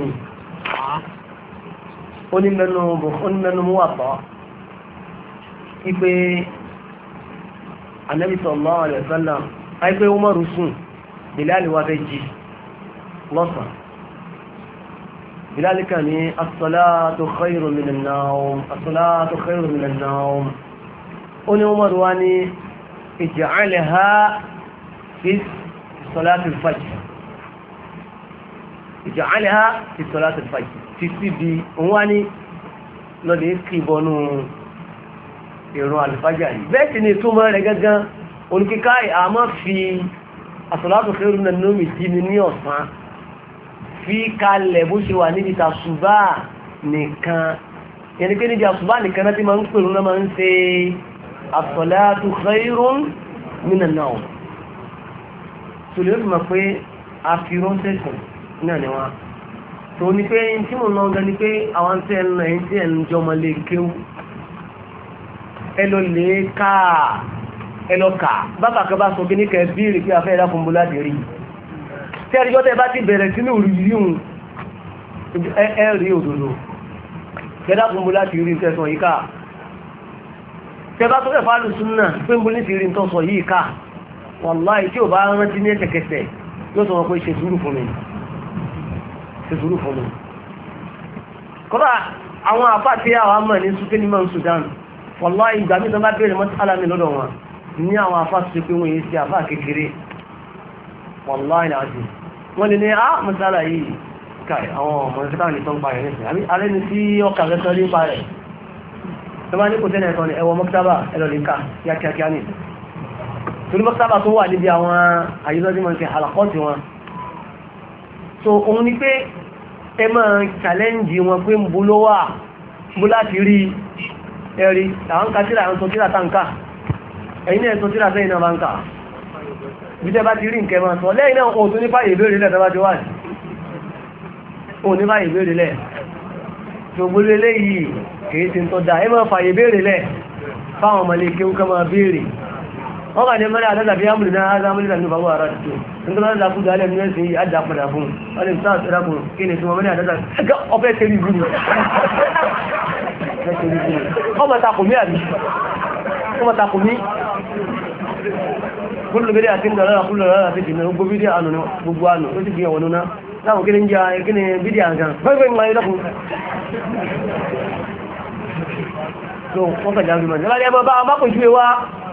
ó ní mẹ́nu mú wà tọ́ ipe Ànábì sallallahu alaihi wasallam àìpé ó mọ̀rù sùn Bilal wá fẹ́ jí lọ́sàn Bilal kan ní as-salatu khairun minan nawm as-salatu khairun minan nawm ó ní ó mọ̀rù wá ní ij'alha في صلاة الفجر اجعلها في صلاة الفجر في سيبي واني لدي كيبونو ìrun alfajari bẹ́ẹ̀ sì ni túnmọ̀ rẹ̀ gẹ́gẹ́ olùkíkáì a máa fi as-salatu khairun minan nawm jí mi ní ọ̀sán fi kalẹ̀ bó ṣe wà níbi tàṣùbá nìkan yẹni pé níbi àṣùbá nìkan náà tí ma ń pèrún náà ma ń ṣe as-salatu khairun minan nawm tòlè ó fi mọ̀ pé àfihàn sẹ́sùn náà ni wọ́n tó ní pé tí mo náà gan ni pé àwọn tí ẹnu ẹ̀yìn tí ẹnu jọmọ lè kéwú ẹlọ lè káà ẹlọ kà bábà kan bá sọ kíní kẹ bíìrì pé afẹ́ ẹ̀dá fún bó láti rí tí ẹ̀ríjọ́ tẹ́ bá ti bẹ̀rẹ̀ sínú ìrìyìn ẹ rí òdòdó ẹ̀dá fún bó láti rí tẹ́sán yìí ká tẹ́ bá tó fẹ́ fàálù súnà pé bó ní ti rí tọ́sọ yìí ká wàláì tí ò bá rántí ní ẹ̀kẹ̀kẹsẹ̀ yóò sọ wọn pé ṣe sùúrù fún mi kọ́lá àwọn àfá tí àwọn àmà ní súnkẹ́ ní mọ́ Sudan wàláì ìgbà mí tó bá bèèrè mọ́sálà mi lọ́dọ̀ wọn ní àwọn àfá tó pé wọ́n yìí sí àfá kékeré wàláì láti wọ́n lè ní mọ́sálà yìí káì àwọn ọmọ ìsẹ́ká ní tán parẹ̀ nísìn àbí alẹ́ ni tí ọkà rẹ̀ ní parẹ̀ tó bá ní kò tẹ́lẹ̀ ẹ̀tọ́ ni ẹwọ mọ́kítàbà ẹlọ́lẹ́ká kíákíá ní torí mọ́sábà tó wà níbi àwọn àyílọ́dí mọ́ sí àlàkọ́tì wọn so òun ni pé ẹ máa challenge wọn pé ń bú ló wà bú láti rí ẹ̀rí àwọn kàtíra àwọn sọtíra táǹkà ẹ̀yìn náà sọtíra sẹ́yìn náà bá ń kà bí tẹ́ bá ti rí nkẹ́ máa sọ lẹ́yìn náà òun tó nípa ìbéèrè lẹ́ tọ́bá ti wà òun nípa ìbéèrè lẹ́ tó gbólé léyìí kìí ti ń tọ́ da ẹ máa fà ìbéèrè lẹ́ fáwọn ọmọlé kéwú ká máa béèrè wọ́n kà ní mẹ́rin àdájà bí ámùlì náà ázámùlì náà ní bàbá ara tó nígbà náà lápúdà alẹ́ ní ẹ̀sìn yìí àjà padà fún wọ́n lè sáà tẹ́lá fún kí ni tí wọ́n mẹ́rin àdájà ẹgbẹ́ ọbẹ̀ tẹ́lì ìlú ọmọ takùnmí àbí ọmọ takùnmí kúrò lóbi àti ń dọ̀lọ́rà kúrò lọ́rà àti jìnnà gbogbo bídí ànù ní gbogbo ànù ó sì gbé ọ̀wọ̀n náà láwọn kíni ń jẹ kíni bídí àǹkan fẹ́fẹ́ ń gbáyé lọ́kùn so wọ́n kàjá bí mọ̀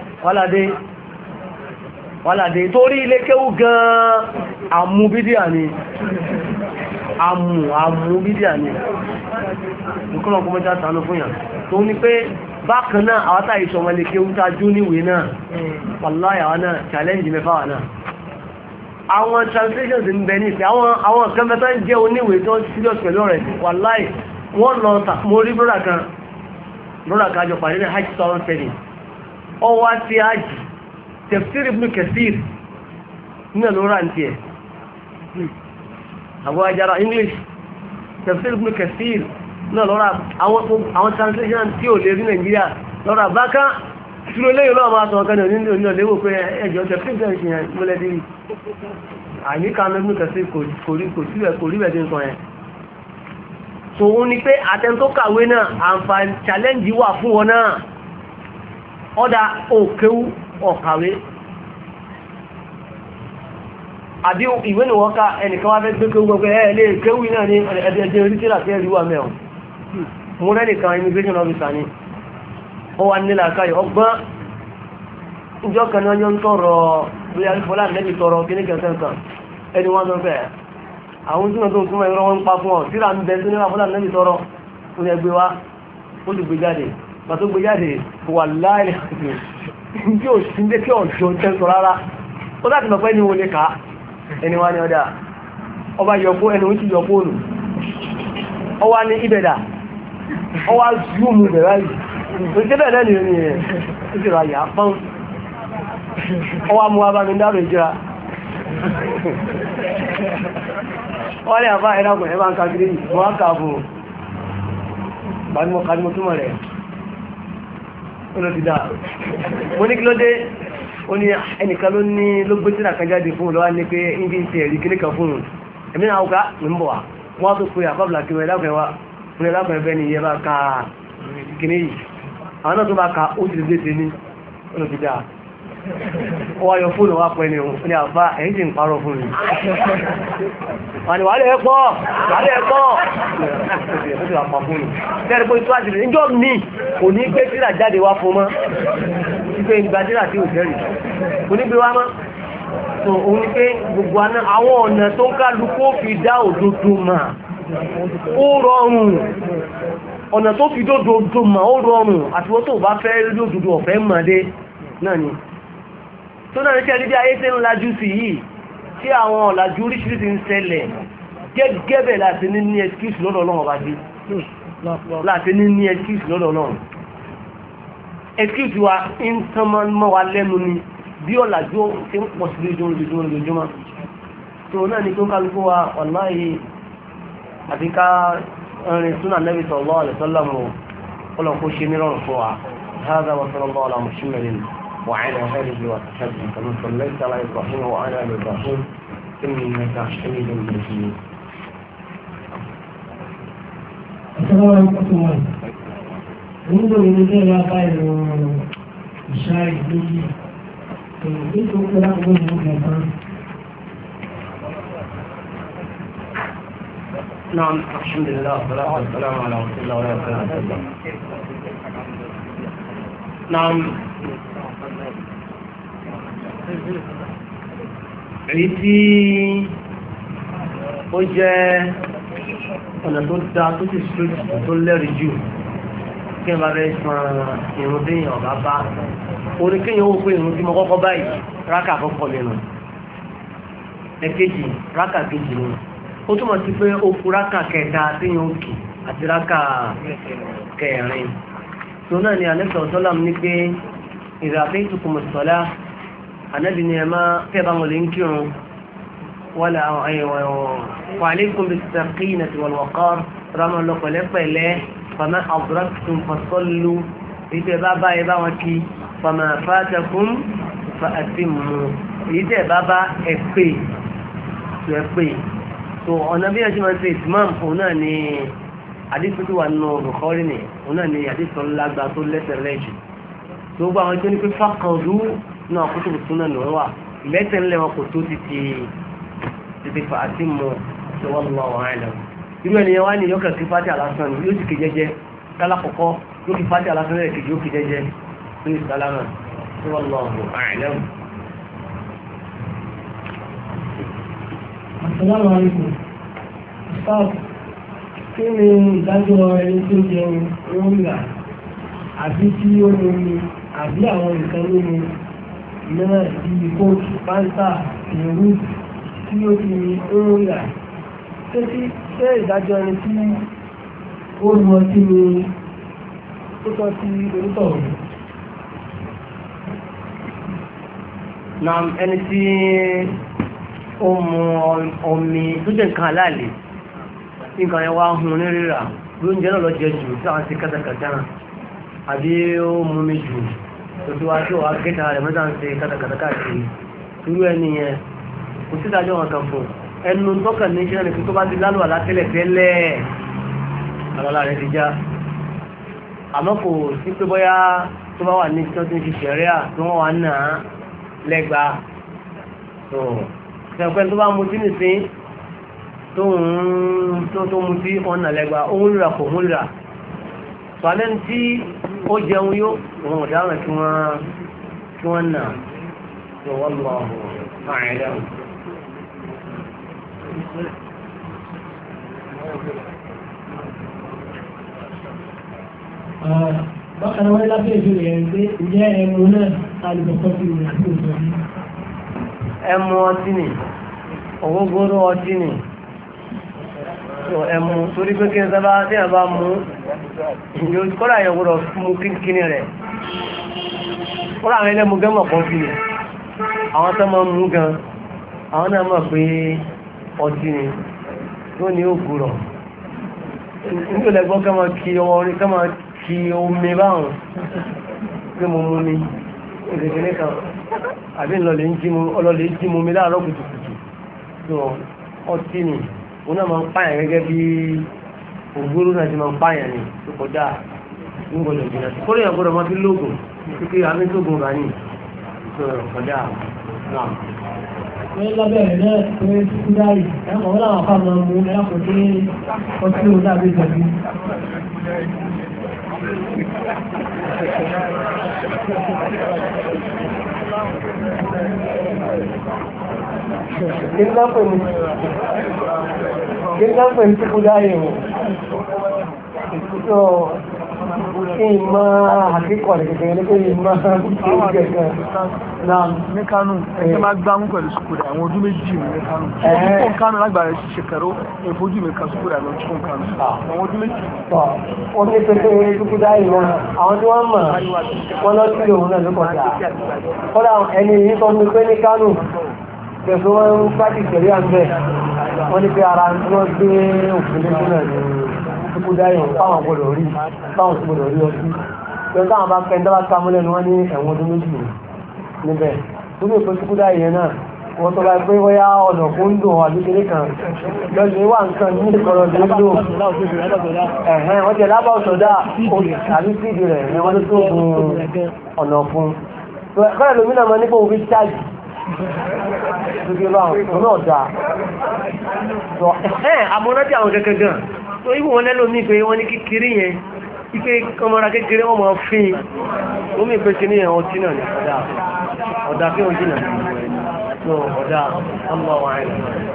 wàlàdé torí ilé kéwú gan àmú bídíà ni àmú bídíà ni nǹkan ọkọ̀ mẹ́ta sànú fún yàn tó ní pé bákan náà àwátá ìṣọ̀mọ̀ ilé kéwú tajú níwé náà wàláyà wá náà challenge mẹ́fà wà náà àwọn translations ń bẹ ní ìfẹ́ àwọn kan mẹ́ta ń jẹ́ oníwé tó serious pẹ̀lú rẹ̀ wàláì wọ́n lọ mórí brọ́dà kan jọ pàdé ní hajj 2007 ọwá tí hajj tafsir ibn Kathir ní ọlọ́rọ̀ àti ẹ̀ àwọn ajára English tafsir ibn Kathir ní ọlọ́rọ̀ àwọn translation tí ò lè rí Nàìjíríà lọ́rọ̀ bákan tí ó léyìn lọ́wọ́ máa sọ ọ̀kan ní ọlẹ́wò pé ẹjọ́ tafsir tẹ́ ṣe yẹn mọ́lẹ́dí àyíká ibn Kathir kò rí bẹ̀ tí ń sọ yẹn so ó ní pé àtẹn tó kàwé náà àǹfààní challenge wà fún wọn náà ọ́dá òkèwú ọ̀kàwé àbí ìwé ni wọ́n ká ẹnìkan wá fẹ́ gbé kéwú gbogbo ẹ̀ẹ́lẹ́ kéwú náà ní ẹ̀dẹ̀ orí tíra fẹ́ ríwà mẹ́ọ̀ mú rẹ́nìkan immigration officer ni ó wà nílà káyọ̀ ọgbọ́n ìjọ kan náà yọ ń tọrọ bí i fọlá nẹ́bí tọrọ kíníkẹ̀ẹ́sẹ̀ ẹni wọ́n tó fẹ́ àwọn tí wọ́n tó túnmọ̀ ìrọ̀ wọn pa fún ọ tíra ń bẹ sí níwà fọlá nẹ́bí tọrọ ó ní ẹgbẹ́ wá ó ti gbé jáde pàtó gbé jáde wà láìlẹ̀ tí ó sì ń dé kí ọ̀jọ́ tẹ́sọ rárá ó láti mọ̀ pé ní wọlé ká ẹni wá ní ọdá ọba yọkó ẹni ó ti yọkó nù ọwá ní ibẹ̀dà ọwá zúùmù bẹ̀rẹ̀ yìí ó ti bẹ̀rẹ̀ ní ẹni ẹ̀ ó ti rà yà fún ọwá mú abámi dárò ìjìra wọ́n lè àbá ẹ̀dàkùn ẹ̀bá ń kàkiri wọ́n á kààbù gbàdúmọ̀ túnmọ̀ rẹ̀ ó lọ ti dá mo ní kí ló dé ó ní ẹnìkan ló gbé tíra kan jáde fún un lọ́wọ́ ní pé ń fi ń ṣe ẹ̀rí kíní kan fún un ẹ̀mí náà ọ̀gá ní ń bọ̀ wá wọ́n tó pe àbábùlà kí wọ́n ẹ̀dáfẹ́ wa fún ẹ̀dáfẹ́ bẹ́ẹ̀ ni ìyẹn bá ka kíní yìí àwọn náà tó bá ka ó ti lè dé ní ó lọ ti dá ó wá yọ fóònù wá pẹ́ ni òun ní àbá ẹ̀yìn tí ń parọ́ fún mi wọ́n ni wàhálẹ̀ ẹ̀pọ̀ ó ti wà pa fóònù tẹ́rẹ pé tó àti níjọ́ mi kò ní gbé tíra jáde wá fún mọ́ wípé ìgbà tíra tí ò tẹ́rì kò ní gbé wá mọ́ so òun ni pé gbogbo àwọn ọ̀nà tó ń kálukú fi dá òdodo mà ó rọrùn ọ̀nà tó fi dódodo mà ó rọrùn àtiwọ́ tó bá fẹ́ rí òdodo ọ̀fẹ́ mọ̀dé náà ni tó náà ní kẹ́ bí ayé tẹ́ ń lajú sí yìí tí àwọn ọ̀làjú oríṣiríṣi ń ṣẹlẹ̀ gẹ́gẹ́bẹ̀ láti ní excuse lọ́dọ̀ Ọlọ́run ọba dé láti ní excuse lọ́dọ̀ Ọlọ́run excuse wa ń tán mọ́ wa lẹ́nu ni bí ọ̀làjú tí ń pọ̀ sí lójoojúmọ́ tó náà ní tó kálukú wa wallahi àti ká rin súnà Nabi sallallahu alaihi wasallam ọlọ́run kó ṣe nírọ̀rùn fún wa هذا وصلى الله على محمد وعلى آله وصحبه كما صليت على إبراهيم وعلى آل إبراهيم إنك حميد مجيد.
السلام عليكم. منذ البداية يا خير الشاي بيجي كنت أقول لكم
نعم الحمد لله والصلاة والسلام على رسول الله وعلى آله وسلم. نعم èyí tí ó jẹ́ ọ̀nà tó dá tó sì tó lẹ́rìí jù kí ẹ bá rẹ̀ san ìrun tí èèyàn bá bá orí kéèyàn ó pé ìrun tí mo kọ́kọ́ báyìí rákà àkọ́kọ́ nínú ẹ̀kejì rákà kejì nínú ó túmọ̀ sí pé ó kù rákà kẹta tí èèyàn ó kì àti rákà kẹrin tó náà ni àlẹ́sọ̀ sọ́lá ní pé ìràpẹ́ ìtukùmọ̀ sọ́lá ànábì ni ẹ máa fẹ́ bá wọn lè ń kírun wala wa alaykum bis-sakinati wal-waqar rámọ lọ pẹ̀lẹ́pẹ̀lẹ́ fama adraktum fasallu ìtẹ̀ bá bá ẹ bá wọn kí fama fatakum fa atimmu ìtẹ̀ bá bá ẹ pè tó ọ̀nà bí ẹ ṣe máa ń ṣe ìtìmọ̀ òun náà ni àdísọ́tí wà nínú Bukhari ni òun náà ni àdísọ́ lágbà tó lẹ́sẹ̀ lẹ́jù tó gbá àwọn tó ní pé fákọ̀ọ́dú náà kó tó tún náà lọ́wọ́ wà lẹ́sẹ̀ ńlẹ̀ wọn kò tó títí fa àti mọ̀ tó wọ́n lọ wọ́n àìlẹ̀ irú ènìyàn wá ní yóò kí fátí alásán ni yóò sì ké jẹ́jẹ́ lálákọ̀ọ́kọ́ yóò kí fátí alásán rẹ̀ kejì yóò ké jẹ́jẹ́ ní ìsàlámà tó wọ́n lọ wọ́n àìlẹ̀.
Assalamu alaikum. Kí ni ìdájọ́ ẹni tó jẹun oúnjẹ àbí tí ó lómi àbí àwọn nǹkan lómi náà bí kóòtù pàǹtà ìrú tí ó ti oúnjẹ ṣé ìdájọ́ ẹni tí ó lọ sí ni tó tọ́ sí orúkọ òun.
na ẹni tí ó mu omi tó jẹ́ nǹkan aláàlè nǹkan yẹn wá hun ní rírà bí oúnjẹ náà lọ jẹ jù tí àwọn ti kátàkátà àbí ó mú mi jù tó tí wá tí ó wá gẹ́ta rẹ̀ mẹ́ta ń ṣe kátàkátà káàkiri irú ẹni yẹn kò sí ìdájọ́ wọn kan fún ẹnu tọ́kàn ní iṣẹ́ nìkan tó bá ti lálùwà látẹ́lẹ̀ tẹ́lẹ̀ àlọ́lá rẹ̀ ti já àmọ́ kò sí pé bóyá tó bá wà ní tí wọ́n ti ń fi ṣẹ̀ríà tí wọ́n wà náà lẹ́gbàá tó ṣẹ̀pẹ́ tó bá mu sí nìsín tó mú sí ọ̀nà lẹ́gbàá ohun rírà kò hún rírà pàlẹ́n tí ó jẹun yóò wọn ọ̀daràn kí wọ́n nà tó wọ́n lọ àìlẹ́
bákan náà wọ́n lábẹ́ ìṣòro yẹn pé ìjẹ́ ẹmu náà alùpùpù sí ìrìn àti òṣèlú.
ẹmu ọtí ni ògógóró ọtí ni ẹmu torí pé kí n sábà tí a bá mú ìjọ kọ́lá yẹn gbọ́dọ̀ mú kíní rẹ̀ kọ́lá àwọn ẹlẹ́mú gẹ́mọ̀ kan fi àwọn tó máa mú gan àwọn náà mọ̀ pé ọtí ni tó ní ògùrọ̀ nítorí ẹgbọ́n kí ọmọ orí kí omi báwọn pé mo mú mi ìrìnkìní kan àbí ọlọ́lẹ̀ jí mú mi láàárọ̀ kùtùkùtù tó ọtí ni òun náà máa ń pààyàn gẹ́gẹ́ bí ògbóró náà ti máa ń pààyàn ni tó kọjá nígbọ̀dọ̀ jìnà sí kórè yàn gbọ́dọ̀ máa fi lóògùn kíkí àmì tóògùn rà ní tó kọjá náà.
wọ́n lábẹ́rẹ̀ náà pé kúdáì ẹ̀kọ́ wọn làwọn afá máa mú ẹ̀kọ́ tí ọtí ò dàbí jẹ̀bi. Kí n dápẹ̀ ní kúdáì o? Kí n máa àkíkọ̀ rẹ̀ gẹ̀gẹ̀ ní pé ìmá gẹ̀gẹ̀ náà
ní Kánò ẹgbẹ́ máa gbámú pẹ̀lú sùkúrẹ̀ àwọn ọdún méjì ní Kánò fún Kánò lágbàrẹ̀ ṣe kẹrọ ìfojú mi kan sùkúrẹ̀ lọ fún Kánò àwọn ọdún méjì.
Wọ́n ní pẹ̀lú sùkúrẹ̀ ìwọ̀n àwọn tí wọ́n mọ̀ wọ́n lọ sí òun náà lókọ̀ọ́ta kọ́dà ẹni yìí sọ mi pé ní Kánò pẹ̀lú wọn ń pàtì tẹ̀lé àgbẹ̀ wọ́n ní pé ara wọn gbé òfin lẹ́sìn náà ní kúkú dáyọ̀ fáwọn gbọdọ̀ rí fáwọn tó gbọdọ̀ rí ọtí pẹ̀lú táwọn bá fẹ́ dábàá ká múlẹ̀ ni wọ́n ní ẹ̀wọ̀n ọdún méjì níbẹ̀ tó ní ìpín kúkú dáyọ̀ yẹn náà wọ́n tó bá pé wọ́yá ọ̀nà kó ń dùn àbí kéré kan lọ́sẹ̀ wà nǹkan ní ìkọ̀rọ̀ tó ń lò wọ́n ti lábà ọ̀sọ̀dá àbí síìdì rẹ̀ ni wọ́n tó gun ọ̀nà fún kọ́lẹ̀ lómìnà mọ́ nípa òfin chájì tó gbé báwọn tó náà dáa àmọ́nájì àwọn kẹ́kẹ́ gan tó ibù wọn lẹ́lò mí pé wọ́n ní kékeré yẹn ipé ọmọra kékeré wọ́n máa fín ó mí pé kíní yẹn ọtí náà ní ọ̀dá fí wọ́n jìnà tó ọ̀dá ọmọ wa ẹ̀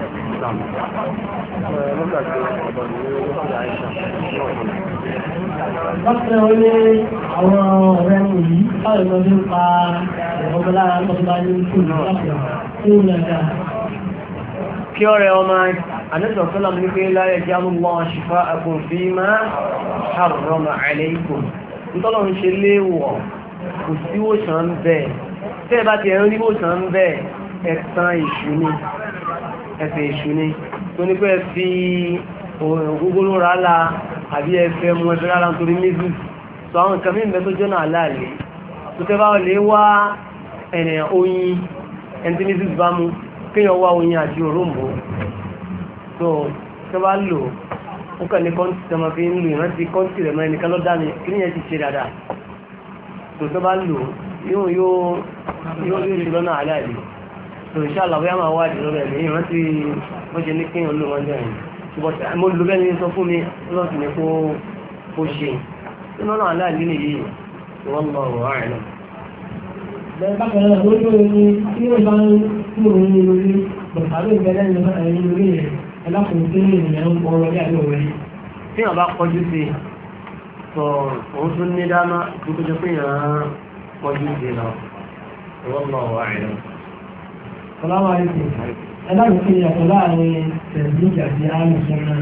Bákan ó ní àwọn ọ̀rẹ́ mi yìí láwọn ìlọ́dún ń pa ọmọ lára lọ́sọ̀lá ní ìṣòro láti ṣe ń yàgá.
Kí ọ̀rẹ́ ọmọ àdẹ́sọ̀ sọ́lá ní pé láyé jẹ́ àmúgbọ́n ṣìfà ẹkùn fi máa harrama alaykum. Nítọ́lọ̀ ń ṣe léèwọ̀ kò sí wòsàn bẹ́ẹ̀. Tẹ́ bá ti ẹ̀rọ ní wòsàn bẹ́ẹ̀ ẹ̀sán ìṣù ni. Tó ní pé fi ògógóró rálá àbí ẹfẹ́ mú ẹfẹ́ rárá nítorí méjì. Sọ àwọn nǹkan mímẹ́ tó jọ́nà aláàlẹ́. Tó tẹ́ bá lè wá oyin ẹni tí méjì bá mú kéèyàn wá oyin àti òróǹbó tó tó bá lò ó kàn ní kọ́ńtì tó máa fi ń lò ìrántí kọ́ńtì rẹ̀ máa nìkan ló dá ní kí níyẹn ti ṣe dáadáa tó bá lò yóò ṣe lọ́nà àláàlì tó inshallah bóyá máa wádìí lọ́rọ̀ ẹ̀mí ìrántí bó ṣe ní kéèyàn lò wọ́n jẹ́ ẹ̀yìn ṣùgbọ́n mo lò bẹ́ẹ̀ ni sọ fún mi lọ́sìn ní kó ṣe lọ́nà àláàlì nìyí wọ́n lọ rọ̀ àrẹ̀ náà.
Bẹ́ẹ̀ bákan náà lójú omi tí ó bá ń kúrò ní orí bọ̀tàlú ìbẹ̀rẹ̀ ní ẹ̀yìn orí rẹ̀ ẹlákùnrin tí ó rìn ẹ̀rùn ọrọ̀ ní àríwọ̀ rẹ̀.
Tí wọ́n bá kọjú sí sọ òun tún ní dáná tó tó jẹ́ pé yàn kọjú sí lọ. Wọ́n lọ wà rẹ̀.
Sọláwà àríkù, ẹlákùnrin tí yàtọ̀ láàrin tẹ̀síjà àti àmì sọ́nà.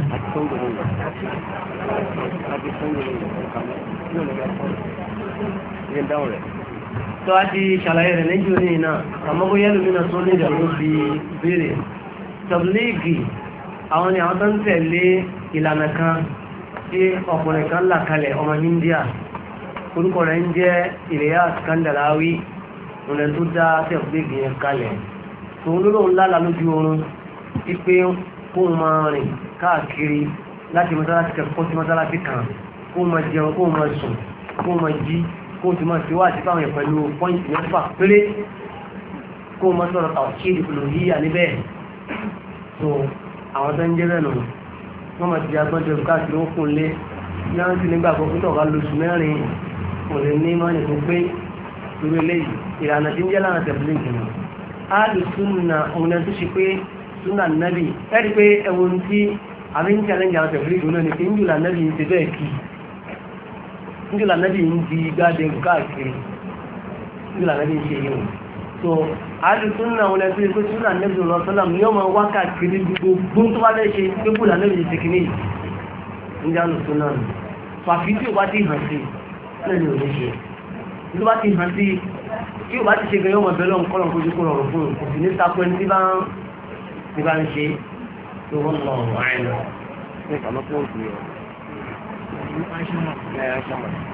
Tó a ti ṣàlàyé rẹ̀ lẹ́jọ́ ní iná, àmọ́ bóyá lómìnà tó ní ìdàgbò fi béèrè. Tọ̀blígì, àwọn ni àwọn tó ń tẹ̀lé ìlànà kan tí ọkùnrin kan là kalẹ̀ ọmọ India. Orúkọ rẹ̀ ń jẹ́ Ilyas Kandalawi, òun tó dá tọ̀blígì yẹn kalẹ̀. Tòun ló lóun lálàá lójú oorun, wípé kóun máa rìn káàkiri láti mọ́sálásí kẹ́kọ̀ọ́ sí mọ́sálásí kan, kóun máa jẹun, kóun máa sùn, kóun máa jí, kó tí máa ti wá àti fáwọn ìpẹ̀lú pọ́ìntì mẹ́fà péré kó mọ́ sọ̀rọ̀ àwọ̀kí ìpìlòyíyà níbẹ̀ so àwọn tó ń jẹ́ bẹ́ẹ̀ nù wọ́n máa ti agbọ́njọ káàkiri ó kún lé náà sì nígbà àkọ́kọ́ tó ọ̀gá lóṣù mẹ́rin kò lè ní mọ́ni tó pé irú eléyìí ìlànà tí ń jẹ́ lára tẹ̀lé ìgbìmọ̀ áàlù súnà òun tó ṣe pé súnà nábì ẹ̀rí pé ẹ̀wọ̀n tí àmì ń challenge àwọn tẹ̀lé ìgbìmọ̀ ní kí ń jù lànàbì ń ṣe bẹ́ẹ̀ kì nígbà náà bí ń di gáàdẹ̀ káàkiri nígbà náà bí ń ṣe yíò so àádùtún náà wọn lẹ́tọ́ ikú tí náà nẹ́bí lọ sọ́lá ní ọmọ wá káàkiri gbogbo tó bá lẹ́ ṣe gbogbo náà nẹ́bí ṣe kìíní ní àádùtún náà nù fàfi tí ò bá ti hàn sí náà ni ò ní ṣe tó bá ti hàn sí tí ò bá ti ṣe gẹ̀yọ́ ọmọ bẹ́ẹ̀ lọ́n kọ́lọ̀ kojú kó rọrùn fún un kò sì ní takọ ẹni tí bá ń ṣe tó wọ́n lọ àìlọ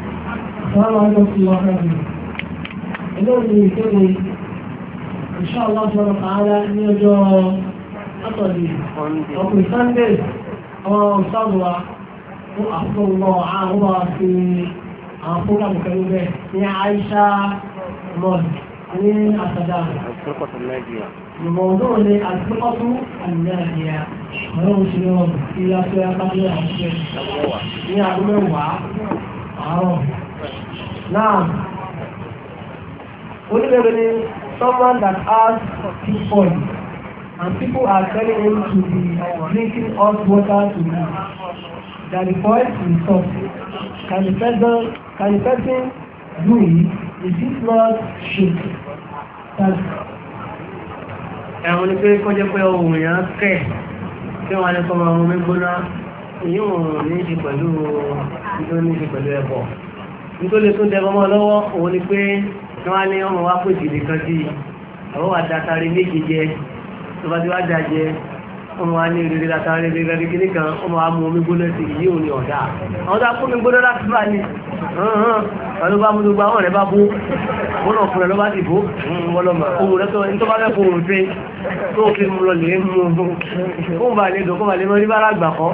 Assalamu alaikum wa rahmatullahi. Eléyìí ìkéde insha Allah subhanahu wa ta'ala ní ọjọ́ Sátọ̀dé ọkùnrin Sunday àwọn òṣàlùwà fún àfọwọ́ àwọn àti àwọn fúnra pẹ̀lú bẹ́ẹ̀ ní Aisha mall ní Asada. الموضوع الثقة الناهية ولو شنو في أسواق الأشياء يعلم عرب نعم only someone that has 6 points and people are telling him to be drinking hot water to drink that the point is stop can the person do it is it not shirk that's
ẹ̀wọ̀n ni pé kọjẹ́ pé ohun èèyàn kẹ́ tí wọ́n ní kọmọ ohun gbígbóná èyí ò ní ṣe pẹ̀lú ẹbọ nítorí tó dẹbọ mọ́ lọ́wọ́ òun ni pé wọ́n ní ọmọ wá pè jìdì kan sí àwọn wà dátàrí méjì jẹ tó bá ti wá dá jẹ ọmọ wa ní ìrírí látàrí ìrírí kìíní kan ọmọ wa mú omi gbóná sí yìí ò ní ọ̀dá àwọn tó kú mi gbóná láti bá ní ọ̀hán bá mú gbogbo àwọn rẹ̀ bá bó wọ́n náà fún ẹ lọ bá ti bó wọ́lọ́mà ohun rẹ̀ tó bá fẹ́ fóhun fẹ́ tó fi mú lọ lè mú ohun bá lè dùn kó bá lè mọ́ rí bára gbà kọ́.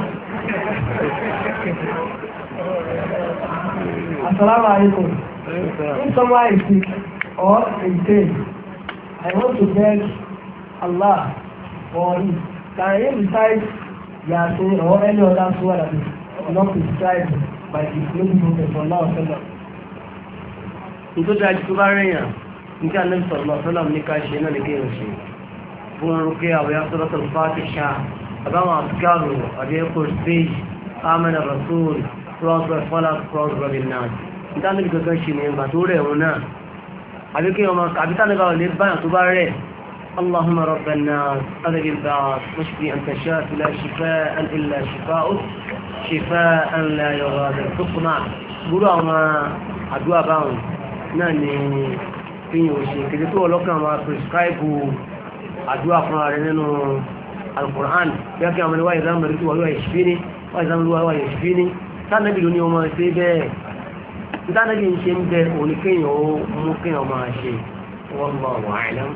Assalamu alaikum. If someone is sick or in pain, I want to beg Allah for it. Can he recite Yasin or any other surah that is not prescribed by the Holy Prophet sallallahu alaihi wasallam?
Nítorí àti tó bá rẹ̀yàn, nígbà náà sallallahu alaihi wasallam ní ká ṣe náà ní kí n ṣe. Fún ọrùn kí àwọn Suratul Fatiha, àbáwọn àfikàrò, àdéhùn stage, Amana Rasul, Crossroad Falak, Crossroad Nas. Nígbà náà kankan ṣe ní ìgbà tó rẹ̀ wọn náà. Àbí kí ọmọ àbítà nígbà wọlé báyàn tó bá rẹ̀. اللهم رب الناس أذهب البعث واشفي أنت شافي لا شفاء إلا شفاؤك شفاء لا يغادر سقما gbúrò àwọn àdúrà báwọn náà ni fíyàn òṣè kìí tó ọlọ́kàn àwọn prescribe àdúrà fún ààrẹ nínú Al-Qur'an bí a kí àwọn ìwà ìzámẹ̀rí tí wọ́n wà ìṣfíní wà ìzámẹ̀rí wà ìṣfíní tánàbí ló ní ọmọ ṣe bẹ́ẹ̀ tánàbí ń ṣe ń bẹ òun ni kéèyàn ó mú kéèyàn máa ṣe wallahu a'lam.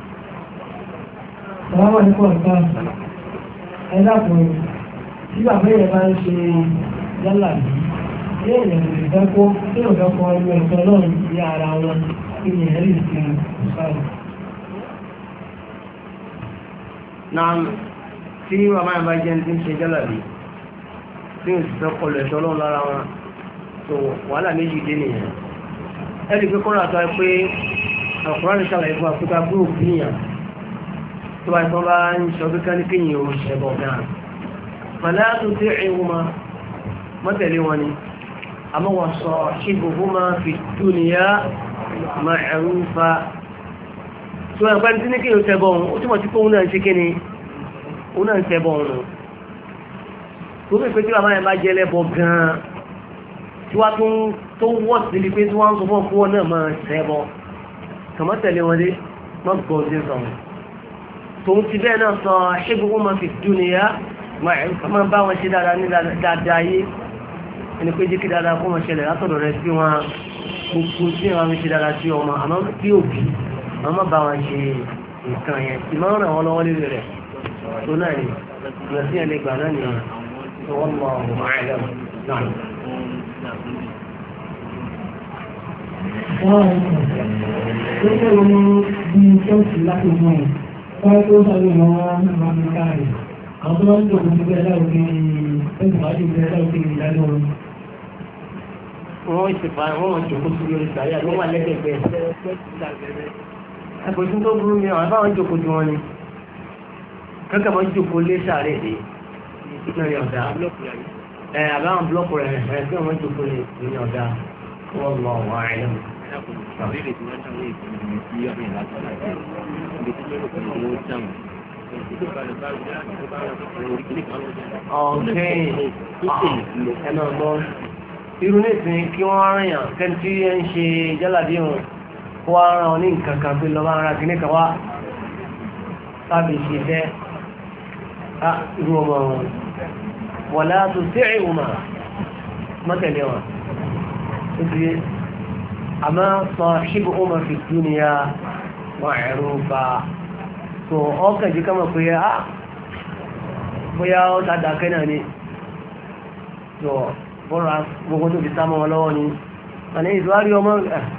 Àwọn àdúgbò ọ̀gá ẹ̀dàkùn tí bàbá yẹn bá ń ṣe yálà yìí, ní èèyàn lè fẹ́ kó tí ò fẹ́ kọ ẹgbẹ́ ẹ̀tọ́ náà ní ara wọn kí ni ẹ̀rí ti ṣáà.
Náà tí bàbá yẹn bá jẹ́ ní ṣe yálà yìí, tí ò sì fẹ́ kọlu ẹ̀tọ́ náà lára wọn, tó wàhálà méjì dé nìyẹn. Ẹ̀rí pé kọ́ra tó ẹ pé Al-Qur'an ṣàlàyé fún Áfíríkà pé òfin yàn tó wáyé tó bá ń ṣe ọdún ká ní kíyìn o ṣẹbọ̀ náà fàlá tó tí ìwò ma mọ́tẹ̀lé wọn ni àmọ́ wọ́n sọ ṣígbòfó ma fi dúnìyà ma ẹ̀rù fa tó wáyé pẹ́ni tí ní kíyìn o ṣẹbọ̀ ohun ó túnmọ̀ sí pé òun náà ń ṣe kí ni òun náà ń ṣẹbọ̀ ohun tó bí pé tí wàá máa bá jẹ́ lẹ́bọ̀ gan-an tí wá tó wọ́ sí ibi pé tí wọ́n ń sọ fún ọkọ̀ náà máa ṣẹbọ̀ kàmọ́tẹ̀lé wọn dé mọ́tò tòun ti bẹ́ẹ̀ náà sọ ṣé gbogbo máa fi dúnìyà máa bá wọn ṣe dáadáa ní dáadáa yé ẹni pé jẹ́ kí dáadáa kó wọn ṣẹlẹ̀ látọ̀dọ̀ rẹ sí wọn gbogbo tí wọn fi ṣe dáadáa sí ọmọ àmọ́ tí òbí wọn má bá wọn ṣe nǹkan yẹn tí máa ń ràn wọn lọ́wọ́ lórí rẹ̀ tó náà ni ìgbà sí ẹni gbà náà ni tó wọ́n mọ ọ̀hún àìlẹ́ náà.
Gẹ́gẹ́ bí bí ṣọ́ọ̀ṣì láti mú ẹ̀, wọ́n tó sáré wọn máa fi káàrí. Àwọn tó máa ń jòkó sí bẹ́ẹ̀ láwùjọ ẹ̀sùn àti ìgbẹ́ láwùjọ ìdájọ́ wọn.
Wọ́n ti fa wọ́n jòkó sí orí sàárẹ̀ àti wọ́n wà lẹ́gbẹ̀ẹ́. Ẹ̀kọ́ tí tó burú mi àwọn àbáwọn jòkó ju wọn ni. Kẹ́kẹ́ máa ń jòkó lé sàárẹ̀ dé. Ìpínlẹ̀ ọ̀dà. Àbáwọn búlọ́ọ̀kù rẹ̀ rẹ̀ kí wọ́n jòkó lé ní ọ̀dà. Wọ́n lọ wọ́n àìlẹ́ ẹ̀nà ọ̀gbọ́n irú nísìn kí wọ́n rìnyàn kẹ́ni tí ẹ ń ṣe jálàdí hàn kó wá rán ọ ní nǹkan kan pé lọ́wọ́ ara kìíní kan wá sábì ṣe fẹ́ irú ọmọ wọn wọ̀lá tó sí ìwòmà mọ́tẹ̀lé wọn ó ti àmọ́ sọ ṣíbù ó máa fi dúnìyà wọ́n ẹ̀rù bá tó ọkàn jí ká mọ̀ pé bóyá ó dáadáa kẹ́ náà ni tó bọ́ra gbogbo tó fi sá mọ́ wọn lọ́wọ́ ni àní ìdúwárí ọmọ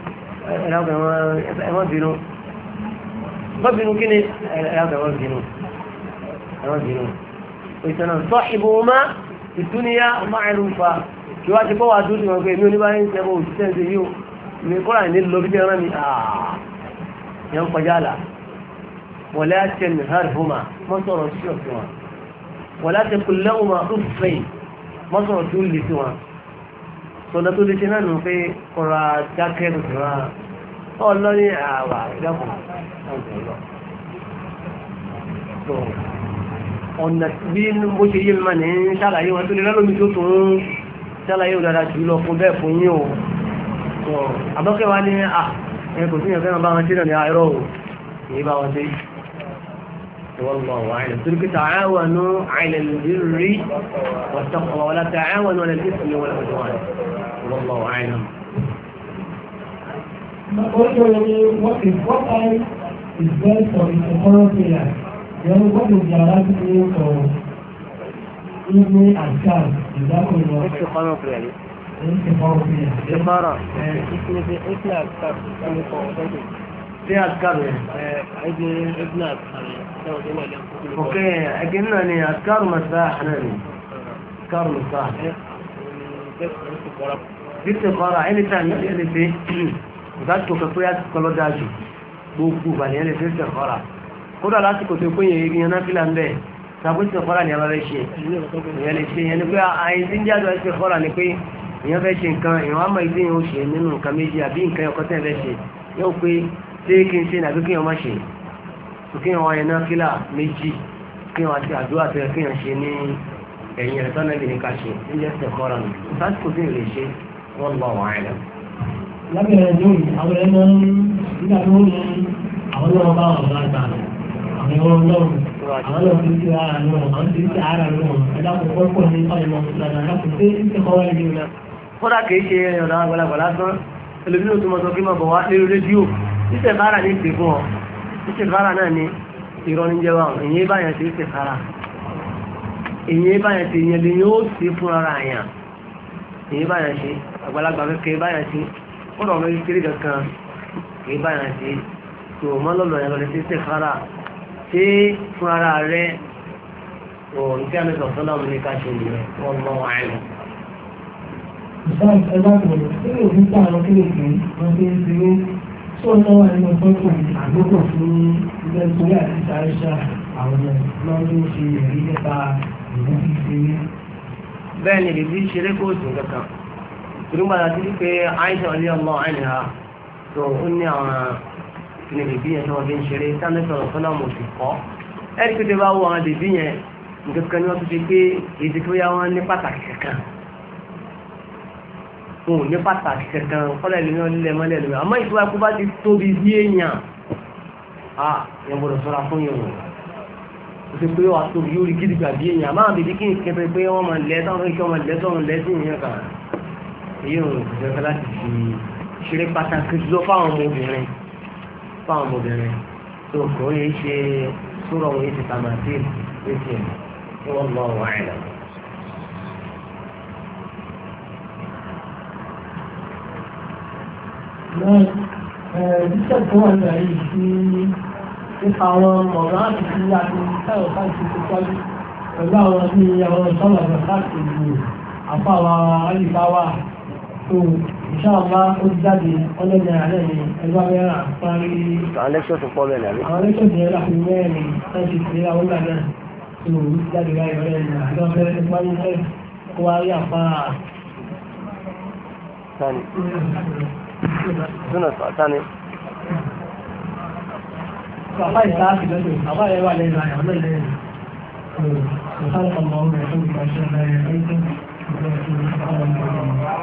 ẹ̀wọ̀n bínú bọ́bínú kí ni ẹ̀wọ̀n bínú ìtànà sọ ìbò ọmọ ìtúniyà ọmọ ẹ̀rù fa kí wá ti kọ́ wà tó ti wọ́n pé mi ò ní báyìí ń sẹ́wọ́ òṣìṣẹ́ ṣe yíò mi kọ́ra ní lọ bí ẹran mi yẹn kọjá là wọlé àti ẹni hàrùfùmá mọ́ sọ̀rọ̀ sí ọ̀fin wọn wọlé àti kùlẹ́wọ̀n máa ń fẹ́yìn mọ́ sọ̀rọ̀ tó lè sí wọn sọ̀dọ̀ tó lè ṣe náà nù pé kọ́ra jákẹ́ ló ti wọn ọlọ́ni àwà ìdákùn ọ̀nà bí bó ṣe yé mi máa ní ṣàlàyé wọn tó lè lọ́lọ́mí tó tún ṣàlàyé òdàdà jù lọ fún bẹ́ẹ̀ fún yín o àbọ́kẹ́ wa ní ẹkùn tí yẹn fẹ́ràn bá wọn tí náà ní àìrọ̀ ò èyí bá wọn tí والله أعلم تلك تعاونوا على البر والتقوى ولا تعاونوا على الإثم والعدوان والله أعلم
What is best for the economy? Then what is the right for evening and time? Exactly what?
استقامة يعني. استخارة. اسمها أذكار. فيها أذكار يعني. ابن أذكار. أوكي أجنني أذكار مساح ناني. أذكار مساح. استخارة عيني ثاني اللي فيه. Ìgbàtí kò pé àti kọlọ́ dájú gbogbo ìbàlẹ̀ ẹ̀rẹ́ fẹ́ sẹ̀kọ́ra kódà lásìkò tó pé yẹn yẹn náà fílà ń bẹ̀ tàbí sẹ̀kọ́ra ni a bá fẹ́ ṣe ìyẹn lè ṣe yẹn ni pé àìsí ń jáde sẹ̀kọ́ra ni pé ìyẹn fẹ́ ṣe nǹkan ìwọ̀n àmọ́ ìdí yẹn ó ṣe nínú nǹkan méjì àbí nǹkan ọkọ tẹ́ fẹ́ ṣe yóò pé ṣé kí n ṣe nàbí kí wọ́n má ṣe kí wọ́n yẹn náà fílà méjì kí wọ́n àti àdúrà tẹ́ kí wọ́n ṣe ní ẹ̀yìn rẹ̀ tọ́nà ìbìnrin ká ṣe ń jẹ́ sẹ̀kọ́ra nù lásìkò tí ìrè ṣe wọ́n lọ wọ́n àìlẹ̀
lábẹ́rẹ́ lórí àwọn ẹ̀mọ́ nígbà tó ní àwọn ọlọ́run bá wọn bá gbà àwọn ọlọ́run àwọn ọlọ́run tó ti ara lọ àwọn tó ti ara lọ ẹ̀dá kò kọ́kọ́ ní ọ̀yẹ̀mọ̀ ìlànà láti pé ṣe kọ́ wáyé ní ìlànà.
kódà kìí ṣe ọ̀dà àgbàlagbà lásán ẹlòmíràn tó mọ sọ kí máa bọ̀ wá lórí rédíò ìṣẹ̀ kára ní ìpè fún ọ ìṣẹ̀ kára náà ní ìrọ̀nìjẹ́ wa èyí báyẹn ti ìṣẹ̀ kára èyí báyẹn ti ìyẹn lè yóò sí fún ara àyàn èyí báyẹn ṣe àgbàlagbà kékeré báyẹn ṣe kọ́dọ̀ ọmọ ìkéré kankan kìí báyà ṣe tó mọ́ lọ́lọ́ yẹn lọ́lẹ́ sí sẹ́kára ṣé fún ara rẹ̀ ò ní kí àmì sọ̀tọ́ náà ní ká ṣe nìyẹn wọ́n mọ́ wọn àìlọ́.
ìsáà ẹgbẹ́ àgbẹ̀rẹ̀ tí yóò fi ta àwọn kéèké wọn fi ń ṣeré tó ń náwó nínú fọ́tò àgbékò fún ilé ìtòlẹ́ àti ìsáyẹ́sà àwọn lọ́dún ṣe ẹ̀rí nípa ìlú fi ṣeré.
bẹ́ẹ̀ ni bìbí ṣeré kóòtù kankan ìrúgbàdà tí wípé àìsàn ọlẹ́ ọmọ àìníha tó ó ní àwọn ìpínlẹ̀ bèbí yẹn tí wọ́n fi ń ṣeré sáńdẹ́sọ̀rọ̀ fún àwọn òsì kọ́ ẹ̀rí pé tí bá wọ àwọn bèbí yẹn nǹkan kan ní wọ́n tún ṣe pé èdè tó yá wọn ní pàtàkì kankan wọn ò ní pàtàkì kankan kọ́lá ìlú náà lílẹ̀ mọ́lẹ̀ lómi àmọ́ ìtura ikú bá ti tóbi bí èèyàn yẹn gbọ́dọ̀ sọ́ra fún yẹn wò ó ti pé wàá tóbi yóò rí gidigba bí èèyàn àmọ́ àwọn bèbí kí n kẹfẹ pé wọ́n máa lẹ́ táwọn lẹ́sìn yẹn kàn èyí ò jẹ́ láti fi ṣeré pàtàkì jùlọ fáwọn ọmọbìnrin tó kò yẹ ṣe sórọ̀ wọ́n yẹ ti tàmátì létí ẹ̀ ní wọ́n lọ wọ́n àìlẹ̀.
Ìṣẹ́ tó wà ní àyè sí nípa àwọn ọ̀rọ̀ àti ti àti táyọ̀ káàkiri tó tọ́jú pẹ̀lú àwọn ní àwọn ìṣọ́lọ̀ káàkiri ìlú àfáwà alìbáwà tó ìṣàlá ó jáde ọlọ́dẹ àlẹ́ ní ẹgbẹ́ mẹ́rin àparí.
àwọn lẹ́kṣọ̀ tó pọ̀ bẹ́ẹ̀ ni.
àwọn lẹ́kṣọ̀ tó yẹ láti mẹ́rin láti fi àwọn ìgbà náà tó jáde láì rẹ̀ ní àjọ fẹ́rẹ́ nípa ní ẹ̀ kó wá rí àpá.
sani suna sani.
bàbá ìta àti lọ́dọ̀ bàbá yẹn wà lẹ́nu àyàn náà lẹ́yìn. سبحانك اللهم وبحمدك اشهد ان لا اله الا انت